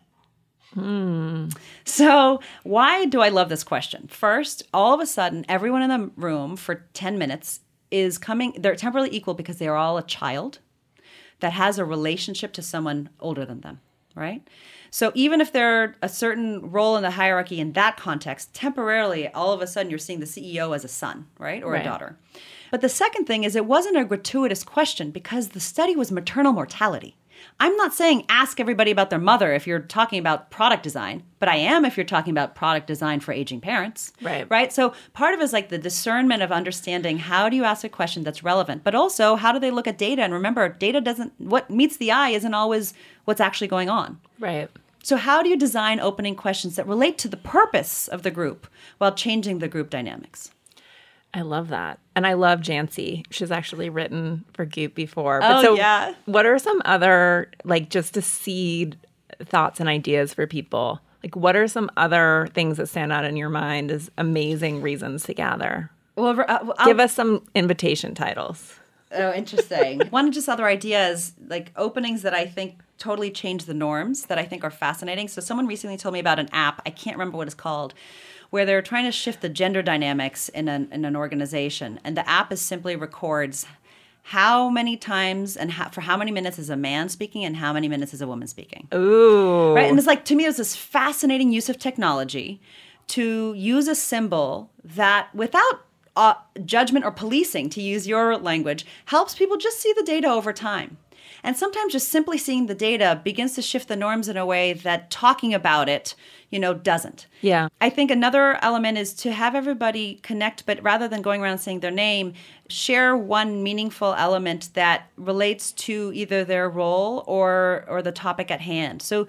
Hmm. So why do I love this question? First, all of a sudden, everyone in the room for ten minutes is coming, they're temporarily equal because they are all a child that has a relationship to someone older than them, right? So even if they're a certain role in the hierarchy in that context, temporarily, all of a sudden, you're seeing the C E O as a son, right? Or right. a daughter. But the second thing is it wasn't a gratuitous question because the study was maternal mortality. I'm not saying ask everybody about their mother if you're talking about product design, but I am if you're talking about product design for aging parents. Right. Right? So part of it is like the discernment of understanding how do you ask a question that's relevant, but also how do they look at data? And remember, data doesn't, what meets the eye isn't always what's actually going on. Right. So how do you design opening questions that relate to the purpose of the group while changing the group dynamics? I love that. And I love Jancy. She's actually written for Goop before. But oh, so yeah. What are some other, like, just to seed thoughts and ideas for people? Like, what are some other things that stand out in your mind as amazing reasons to gather? Well, uh, Give us some invitation titles. Oh, interesting. One just other idea is like openings that I think totally change the norms that I think are fascinating. So someone recently told me about an app. I can't remember what it's called, where they're trying to shift the gender dynamics in an, in an organization. And the app is simply records how many times and how, for how many minutes is a man speaking and how many minutes is a woman speaking. Ooh. Right? And it's like, to me, it was this fascinating use of technology to use a symbol that without uh, judgment or policing, to use your language, helps people just see the data over time. And sometimes just simply seeing the data begins to shift the norms in a way that talking about it, you know, doesn't. Yeah. I think another element is to have everybody connect, but rather than going around saying their name, share one meaningful element that relates to either their role or or the topic at hand. So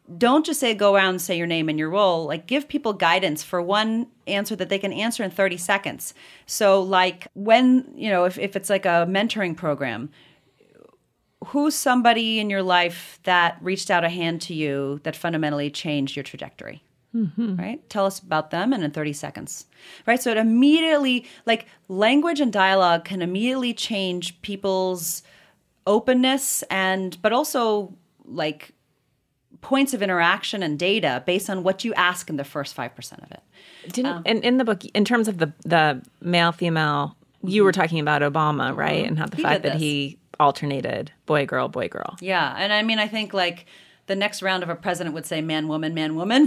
don't just say go around and say your name and your role. Like, give people guidance for one answer that they can answer in thirty seconds. So like when, you know, if, if it's like a mentoring program, who's somebody in your life that reached out a hand to you that fundamentally changed your trajectory? Mm-hmm. Right? Tell us about them and in thirty seconds. Right? So it immediately, like language and dialogue can immediately change people's openness and, but also like points of interaction and data based on what you ask in the first five percent of it. Didn't, um, in, in the book, in terms of the, the male, female, you were talking about Obama, right? Mm-hmm. And how the he fact that he alternated boy, girl, boy, girl. Yeah. And I mean, I think like the next round of a president would say man, woman, man, woman,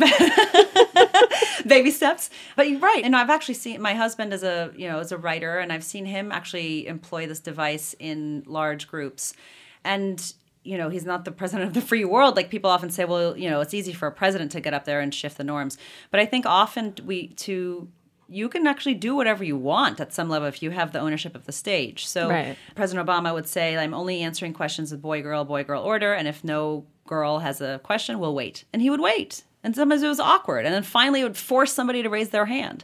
baby steps. But you're right. And I've actually seen, my husband is a, you know, is a writer, and I've seen him actually employ this device in large groups. And, you know, he's not the president of the free world. Like people often say, well, you know, it's easy for a president to get up there and shift the norms. But I think often we, to, you can actually do whatever you want at some level if you have the ownership of the stage. So right. President Obama would say, I'm only answering questions of boy, girl, boy, girl order. And if no girl has a question, we'll wait. And he would wait. And sometimes it was awkward. And then finally it would force somebody to raise their hand.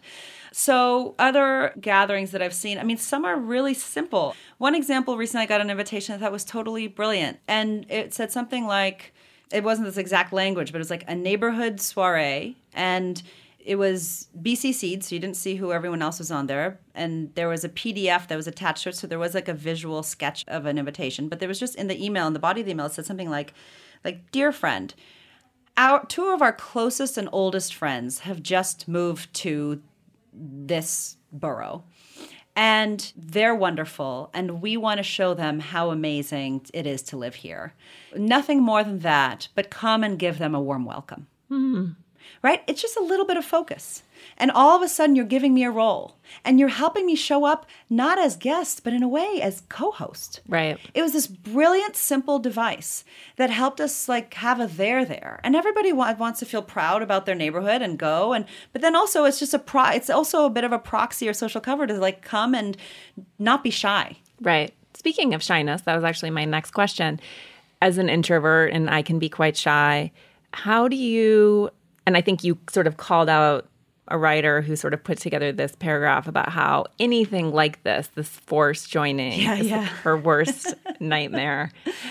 So other gatherings that I've seen, I mean, some are really simple. One example, recently I got an invitation I thought was totally brilliant. And it said something like, it wasn't this exact language, but it was like a neighborhood soiree. And it was B C C'd, so you didn't see who everyone else was on there. And there was a P D F that was attached to it, so there was like a visual sketch of an invitation. But there was just in the email, in the body of the email, it said something like, like, dear friend, our two of our closest and oldest friends have just moved to this borough. And they're wonderful, and we want to show them how amazing it is to live here. Nothing more than that, but come and give them a warm welcome. Mm. Right? It's just a little bit of focus. And all of a sudden, you're giving me a role. And you're helping me show up not as guest, but in a way as co-host. Right. It was this brilliant, simple device that helped us like have a there there. And everybody wa- wants to feel proud about their neighborhood and go. And but then also it's just a pro. It's also a bit of a proxy or social cover to like come and not be shy. Right. Speaking of shyness, that was actually my next question. As an introvert, and I can be quite shy, how do you... And I think you sort of called out a writer who sort of put together this paragraph about how anything like this, this forced joining, yeah, is yeah. like her worst nightmare.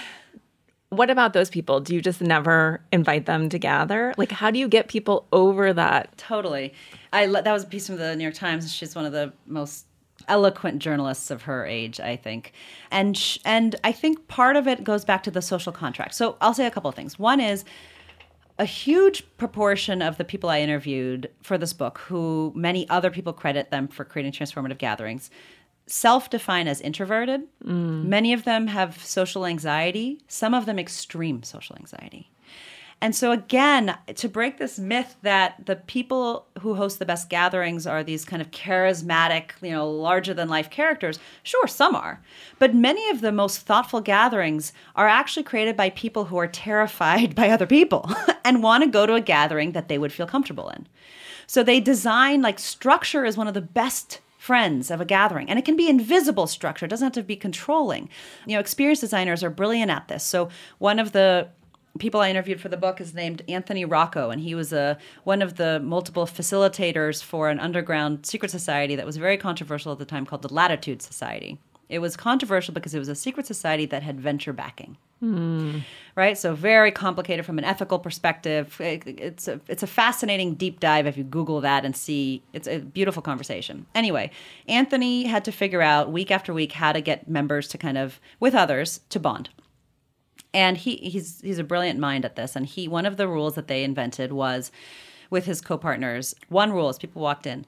What about those people? Do you just never invite them to gather? Like, how do you get people over that? Totally. I That was a piece from the New York Times. She's one of the most eloquent journalists of her age, I think. And sh- and I think part of it goes back to the social contract. So I'll say a couple of things. One is, a huge proportion of the people I interviewed for this book, who many other people credit them for creating transformative gatherings, self-define as introverted. Mm. Many of them have social anxiety, some of them extreme social anxiety. And so again, to break this myth that the people who host the best gatherings are these kind of charismatic, you know, larger-than-life characters, sure, some are. But many of the most thoughtful gatherings are actually created by people who are terrified by other people and want to go to a gathering that they would feel comfortable in. So they design, like, structure is one of the best friends of a gathering. And it can be invisible structure. It doesn't have to be controlling. You know, experience designers are brilliant at this. So one of the people I interviewed for the book is named Anthony Rocco, and he was a one of the multiple facilitators for an underground secret society that was very controversial at the time called the Latitude Society. It was controversial because it was a secret society that had venture backing. Mm. Right? So very complicated from an ethical perspective. It, it's a, it's a fascinating deep dive if you Google that and see. It's a beautiful conversation. Anyway, Anthony had to figure out week after week how to get members to kind of, with others, to bond. And he he's he's a brilliant mind at this. And he one of the rules that they invented was, with his co-partners, one rule as people walked in,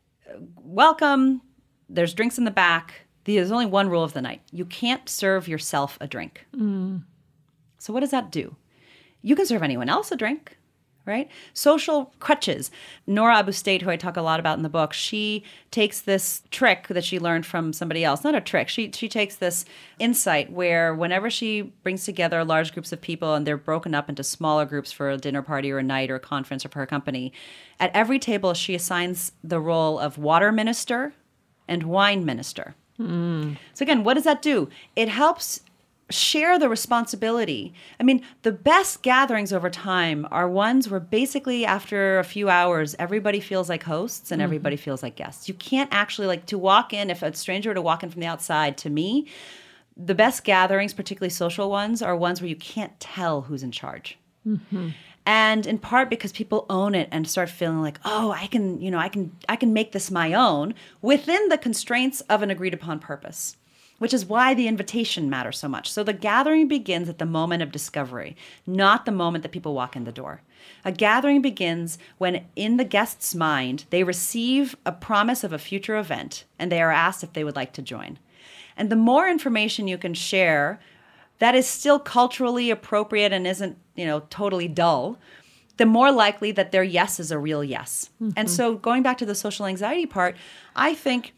welcome, there's drinks in the back. There's only one rule of the night. You can't serve yourself a drink. Mm. So what does that do? You can serve anyone else a drink, right? Social crutches. Nora Abou-State, who I talk a lot about in the book, she takes this trick that she learned from somebody else. Not a trick. She she takes this insight where whenever she brings together large groups of people and they're broken up into smaller groups for a dinner party or a night or a conference or for her company, at every table she assigns the role of water minister and wine minister. Mm. So again, what does that do? It helps share the responsibility. I mean, the best gatherings over time are ones where basically after a few hours, everybody feels like hosts and mm-hmm. everybody feels like guests. You can't actually, like, to walk in, if a stranger were to walk in from the outside, to me, the best gatherings, particularly social ones, are ones where you can't tell who's in charge. Mm-hmm. And in part because people own it and start feeling like, oh, I can, you know, I can, I can make this my own within the constraints of an agreed upon purpose, which is why the invitation matters so much. So the gathering begins at the moment of discovery, not the moment that people walk in the door. A gathering begins when, in the guest's mind, they receive a promise of a future event and they are asked if they would like to join. And the more information you can share that is still culturally appropriate and isn't, you know, totally dull, the more likely that their yes is a real yes. Mm-hmm. And so going back to the social anxiety part, I think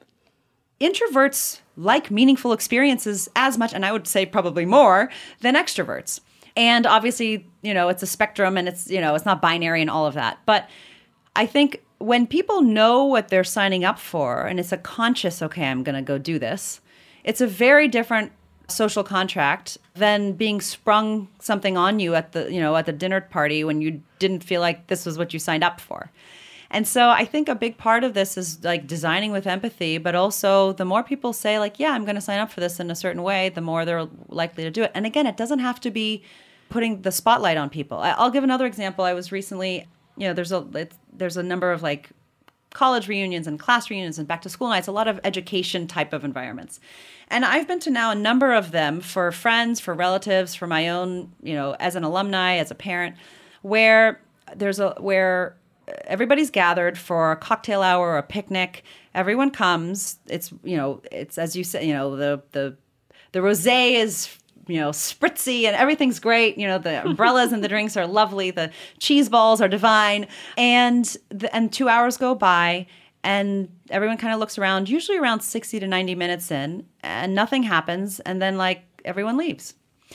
introverts like meaningful experiences as much, and I would say probably more, than extroverts. And obviously, you know, it's a spectrum and it's, you know, it's not binary and all of that. But I think when people know what they're signing up for and it's a conscious, okay, I'm going to go do this, it's a very different social contract than being sprung something on you at the, you know, at the dinner party when you didn't feel like this was what you signed up for. And so I think a big part of this is like designing with empathy, but also the more people say like, yeah, I'm going to sign up for this in a certain way, the more they're likely to do it. And again, it doesn't have to be putting the spotlight on people. I'll give another example. I was recently, you know, there's a it's, there's a number of like college reunions and class reunions and back to school nights, a lot of education type of environments. And I've been to now a number of them for friends, for relatives, for my own, you know, as an alumni, as a parent, where there's a, where everybody's gathered for a cocktail hour or a picnic. Everyone comes. It's, you know, it's, as you said, you know, the, the, the rosé is, you know, spritzy and everything's great. You know, the umbrellas and the drinks are lovely. The cheese balls are divine. And, the, and two hours go by and everyone kind of looks around, usually around sixty to ninety minutes in, and nothing happens. And then like everyone leaves.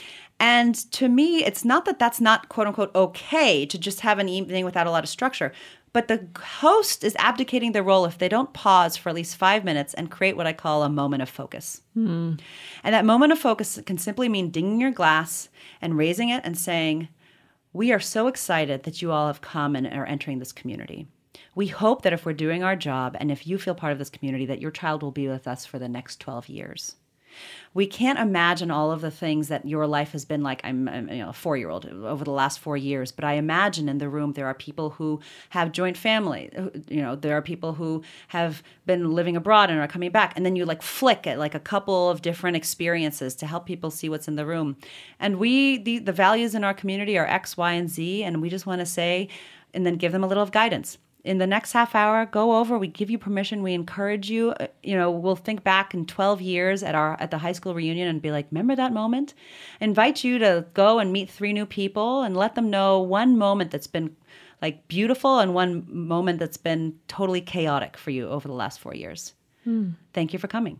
And to me, it's not that that's not quote unquote okay to just have an evening without a lot of structure, but the host is abdicating their role if they don't pause for at least five minutes and create what I call a moment of focus. Mm. And that moment of focus can simply mean dinging your glass and raising it and saying, we are so excited that you all have come and are entering this community. We hope that if we're doing our job and if you feel part of this community, that your child will be with us for the next twelve years. We can't imagine all of the things that your life has been like. I'm, I'm you know, a four-year-old over the last four years, but I imagine in the room there are people who have joint family. You know, there are people who have been living abroad and are coming back. And then you like flick at like a couple of different experiences to help people see what's in the room. And we, the, the values in our community are X, Y, and Z, and we just want to say, and then give them a little of guidance. In the next half hour, go over. We give you permission. We encourage you. Uh, you know, we'll think back in twelve years at our at the high school reunion and be like, remember that moment? Invite you to go and meet three new people and let them know one moment that's been like beautiful and one moment that's been totally chaotic for you over the last four years. Hmm. Thank you for coming.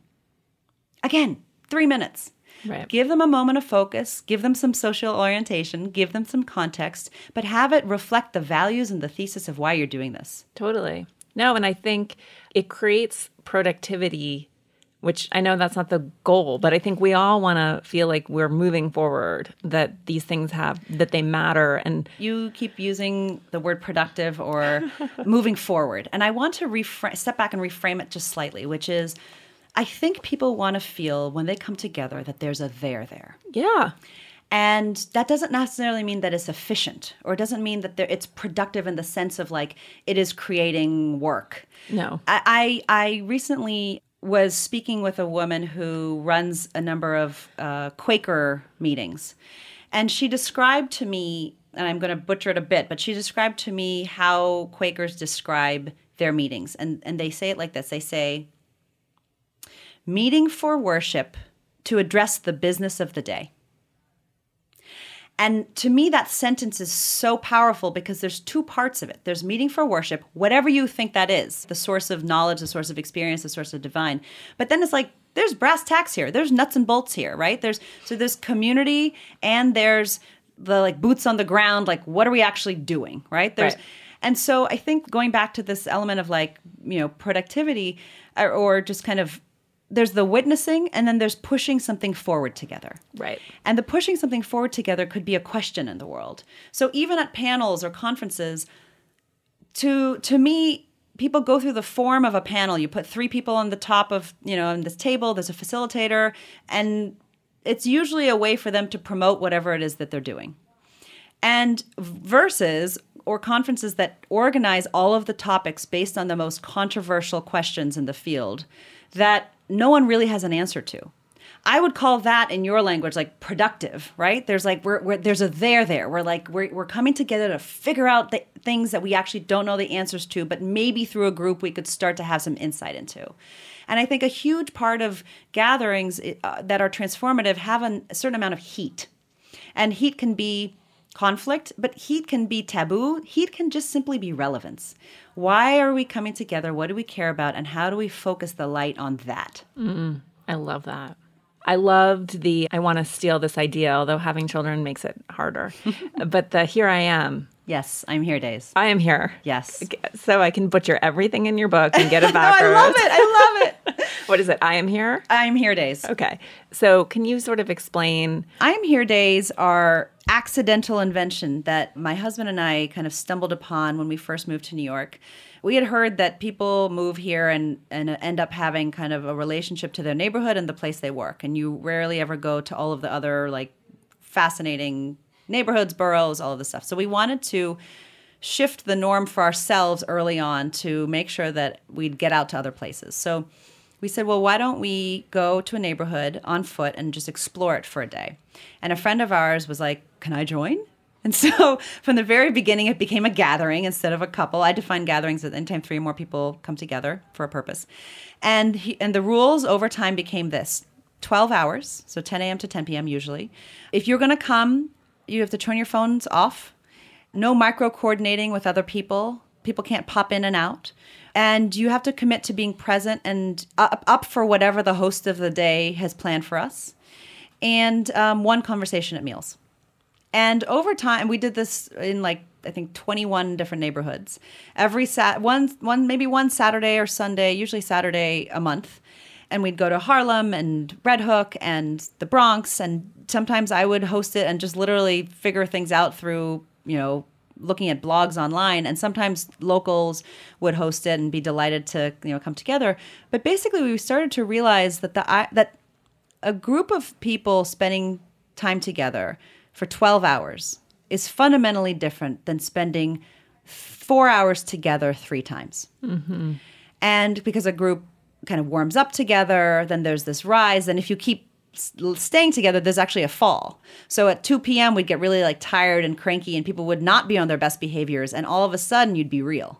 Again, three minutes. Right. Give them a moment of focus, give them some social orientation, give them some context, but have it reflect the values and the thesis of why you're doing this. Totally. No, and I think it creates productivity, which I know that's not the goal, but I think we all want to feel like we're moving forward, that these things have, that they matter. And you keep using the word productive or moving forward. And I want to refra- step back and reframe it just slightly, which is, I think people want to feel when they come together that there's a there there. Yeah. And that doesn't necessarily mean that it's efficient, or it doesn't mean that there, it's productive in the sense of like it is creating work. No. I, I, I recently was speaking with a woman who runs a number of uh, Quaker meetings. And she described to me, and I'm going to butcher it a bit, but she described to me how Quakers describe their meetings. And, and they say it like this. They say, meeting for worship to address the business of the day. And to me, that sentence is so powerful because there's two parts of it. There's meeting for worship, whatever you think that is, the source of knowledge, the source of experience, the source of divine. But then it's like, there's brass tacks here. There's nuts and bolts here, right? There's so there's community and there's the like boots on the ground, like what are we actually doing, right? There's, right. And so I think going back to this element of like, you know, productivity or, or just kind of there's the witnessing, and then there's pushing something forward together. Right. And the pushing something forward together could be a question in the world. So even at panels or conferences, to to me, people go through the form of a panel. You put three people on the top of, you know, on this table, there's a facilitator, and it's usually a way for them to promote whatever it is that they're doing. And versus or conferences that organize all of the topics based on the most controversial questions in the field that no one really has an answer to. I would call that, in your language, like productive, right? There's like we're, we're there's a there there. We're like we're we're coming together to figure out the things that we actually don't know the answers to, but maybe through a group we could start to have some insight into. And I think a huge part of gatherings uh, that are transformative have an, a certain amount of heat, and heat can be conflict, but heat can be taboo. Heat can just simply be relevance. Why are we coming together? What do we care about? And how do we focus the light on that? Mm-mm. I love that. I loved the, I want to steal this idea, although having children makes it harder. But the here I am. Yes, I'm here days. I am here. Yes. So I can butcher everything in your book and get it no, backwards. I love it. I love it. What is it? I am here? I'm here days. Okay. So can you sort of explain? I am here days are accidental invention that my husband and I kind of stumbled upon when we first moved to New York. We had heard that people move here and, and end up having kind of a relationship to their neighborhood and the place they work. And you rarely ever go to all of the other like fascinating neighborhoods, boroughs, all of this stuff. So we wanted to shift the norm for ourselves early on to make sure that we'd get out to other places. So we said, well, why don't we go to a neighborhood on foot and just explore it for a day? And a friend of ours was like, can I join? And so from the very beginning, it became a gathering instead of a couple. I define gatherings as anytime three or more people come together for a purpose. And he, and the rules over time became this: twelve hours, so ten a.m. to ten p.m. usually. If you're going to come, you have to turn your phones off. No micro-coordinating with other people. People can't pop in and out. And you have to commit to being present and up, up for whatever the host of the day has planned for us. And um, one conversation at meals. And over time, we did this in like, I think, twenty-one different neighborhoods. Every sat one, one maybe one Saturday or Sunday, usually Saturday a month. And we'd go to Harlem and Red Hook and the Bronx. And sometimes I would host it and just literally figure things out through, you know, looking at blogs online. And sometimes locals would host it and be delighted to, you know, come together. But basically, we started to realize that the that a group of people spending time together for twelve hours is fundamentally different than spending four hours together three times. Mm-hmm. And because a group kind of warms up together, then there's this rise. And if you keep staying together, there's actually a fall. So at two p.m., we'd get really like tired and cranky and people would not be on their best behaviors. And all of a sudden, you'd be real.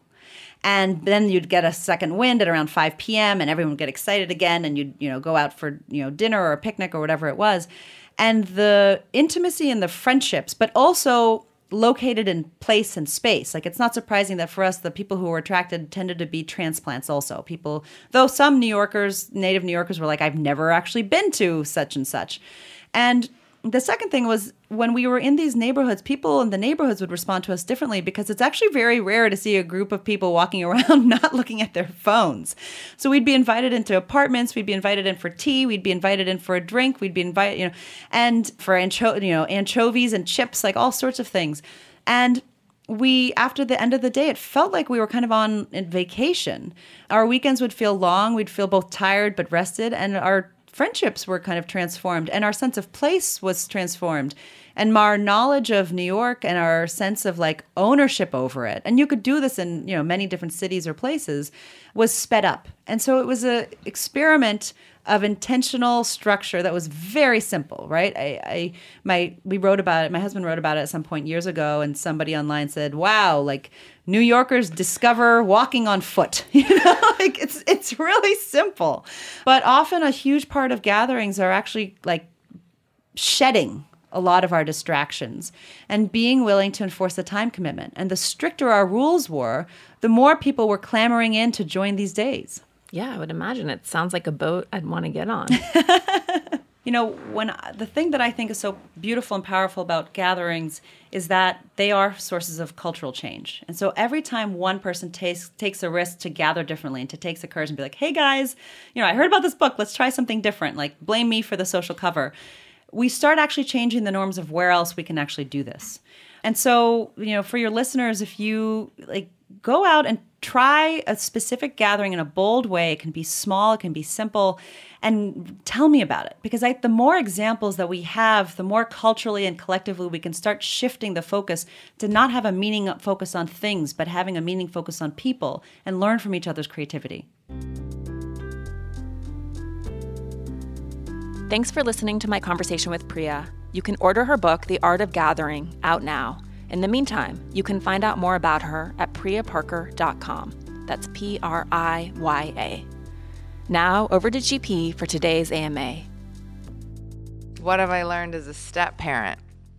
And then you'd get a second wind at around five p.m. and everyone would get excited again. And you'd, you know, go out for, you know, dinner or a picnic or whatever it was. And the intimacy and the friendships, but also located in place and space. Like, it's not surprising that for us, the people who were attracted tended to be transplants also. People, though some New Yorkers, native New Yorkers were like, I've never actually been to such and such. And the second thing was when we were in these neighborhoods, people in the neighborhoods would respond to us differently because it's actually very rare to see a group of people walking around not looking at their phones. So we'd be invited into apartments, we'd be invited in for tea, we'd be invited in for a drink, we'd be invited, you know, and for ancho- you know, anchovies and chips, like all sorts of things. And we, after the end of the day, it felt like we were kind of on vacation. Our weekends would feel long, we'd feel both tired but rested, and our friendships were kind of transformed, and our sense of place was transformed, and our knowledge of New York and our sense of like ownership over it, and you could do this in, you know, many different cities or places, was sped up. And so it was an experiment of intentional structure that was very simple, right? I, I, my, we wrote about it. My husband wrote about it at some point years ago, and somebody online said, "Wow, like New Yorkers discover walking on foot." You know, like it's it's really simple, but often a huge part of gatherings are actually like shedding a lot of our distractions and being willing to enforce the time commitment. And the stricter our rules were, the more people were clamoring in to join these days. Yeah, I would imagine. It sounds like a boat I'd want to get on. You know, when the thing that I think is so beautiful and powerful about gatherings is that they are sources of cultural change. And so every time one person takes takes a risk to gather differently and to take the courage and be like, hey guys, you know, I heard about this book, let's try something different, like blame me for the social cover, we start actually changing the norms of where else we can actually do this. And so, you know, for your listeners, if you like go out and try a specific gathering in a bold way, it can be small, it can be simple, and tell me about it. Because I, the more examples that we have, the more culturally and collectively we can start shifting the focus to not have a meaning focus on things, but having a meaning focus on people and learn from each other's creativity. Thanks for listening to my conversation with Priya. You can order her book, The Art of Gathering, out now. In the meantime, you can find out more about her at priya parker dot com. That's P R I Y A. Now, over to G P for today's A M A. What have I learned as a step parent?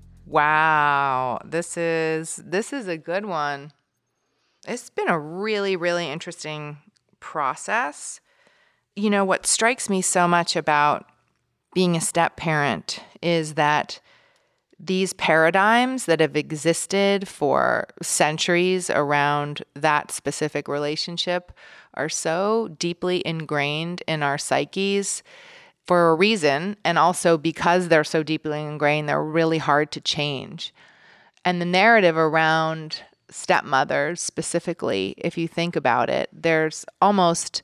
Wow, this is this is a good one. It's been a really, really interesting process. You know, what strikes me so much about being a step parent is that these paradigms that have existed for centuries around that specific relationship are so deeply ingrained in our psyches for a reason, and also because they're so deeply ingrained, they're really hard to change. And the narrative around stepmothers specifically, if you think about it, there's almost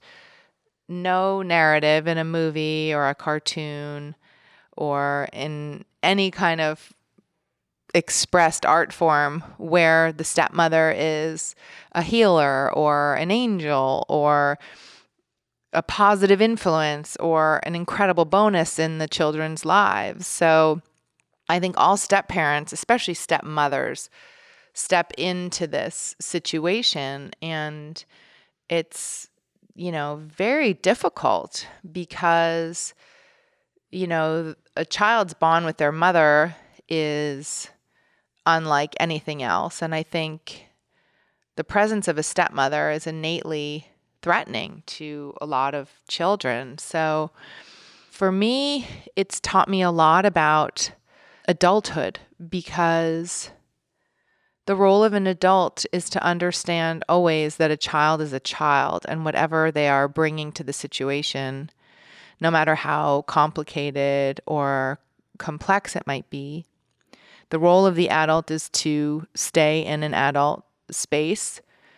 no narrative in a movie or a cartoon or in any kind of expressed art form where the stepmother is a healer or an angel or a positive influence or an incredible bonus in the children's lives. So I think all step parents, especially stepmothers, step into this situation, and it's, you know, very difficult because, you know, a child's bond with their mother is unlike anything else. And I think the presence of a stepmother is innately threatening to a lot of children. So for me, it's taught me a lot about adulthood, because the role of an adult is to understand always that a child is a child, and whatever they are bringing to the situation, no matter how complicated or complex it might be, the role of the adult is to stay in an adult space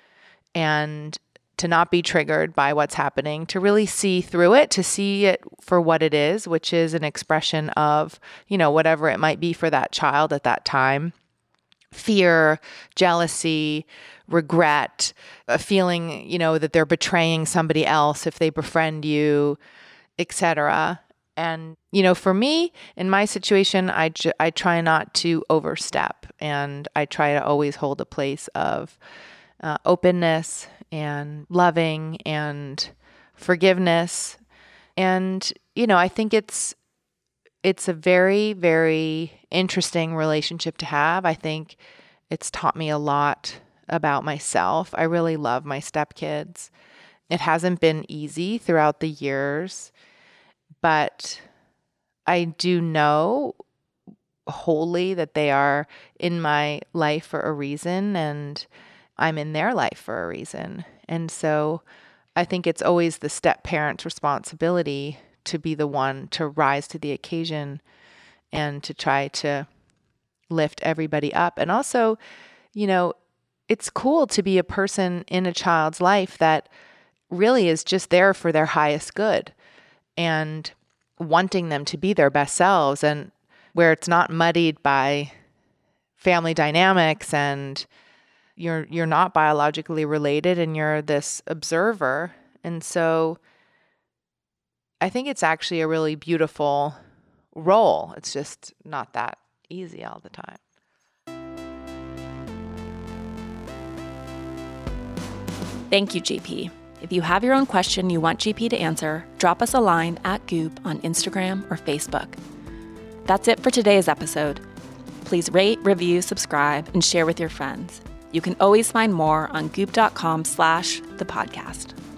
and to not be triggered by what's happening, to really see through it, to see it for what it is, which is an expression of, you know, whatever it might be for that child at that time. Fear, jealousy, regret, a feeling, you know, that they're betraying somebody else if they befriend you, et cetera. And, you know, for me, in my situation, I, j- I try not to overstep, and I try to always hold a place of uh, openness and loving and forgiveness. And, you know, I think it's it's a very, very interesting relationship to have. I think it's taught me a lot about myself. I really love my stepkids. It hasn't been easy throughout the years, but I do know wholly that they are in my life for a reason, and I'm in their life for a reason. And so I think it's always the step parent's responsibility to be the one to rise to the occasion and to try to lift everybody up. And also, you know, it's cool to be a person in a child's life that really is just there for their highest good and wanting them to be their best selves, and where it's not muddied by family dynamics and you're you're not biologically related and you're this observer. And so I think it's actually a really beautiful role. It's just not that easy all the time. Thank you, G P. If you have your own question you want G P to answer, drop us a line at Goop on Instagram or Facebook. That's it for today's episode. Please rate, review, subscribe, and share with your friends. You can always find more on goop dot com slash the podcast.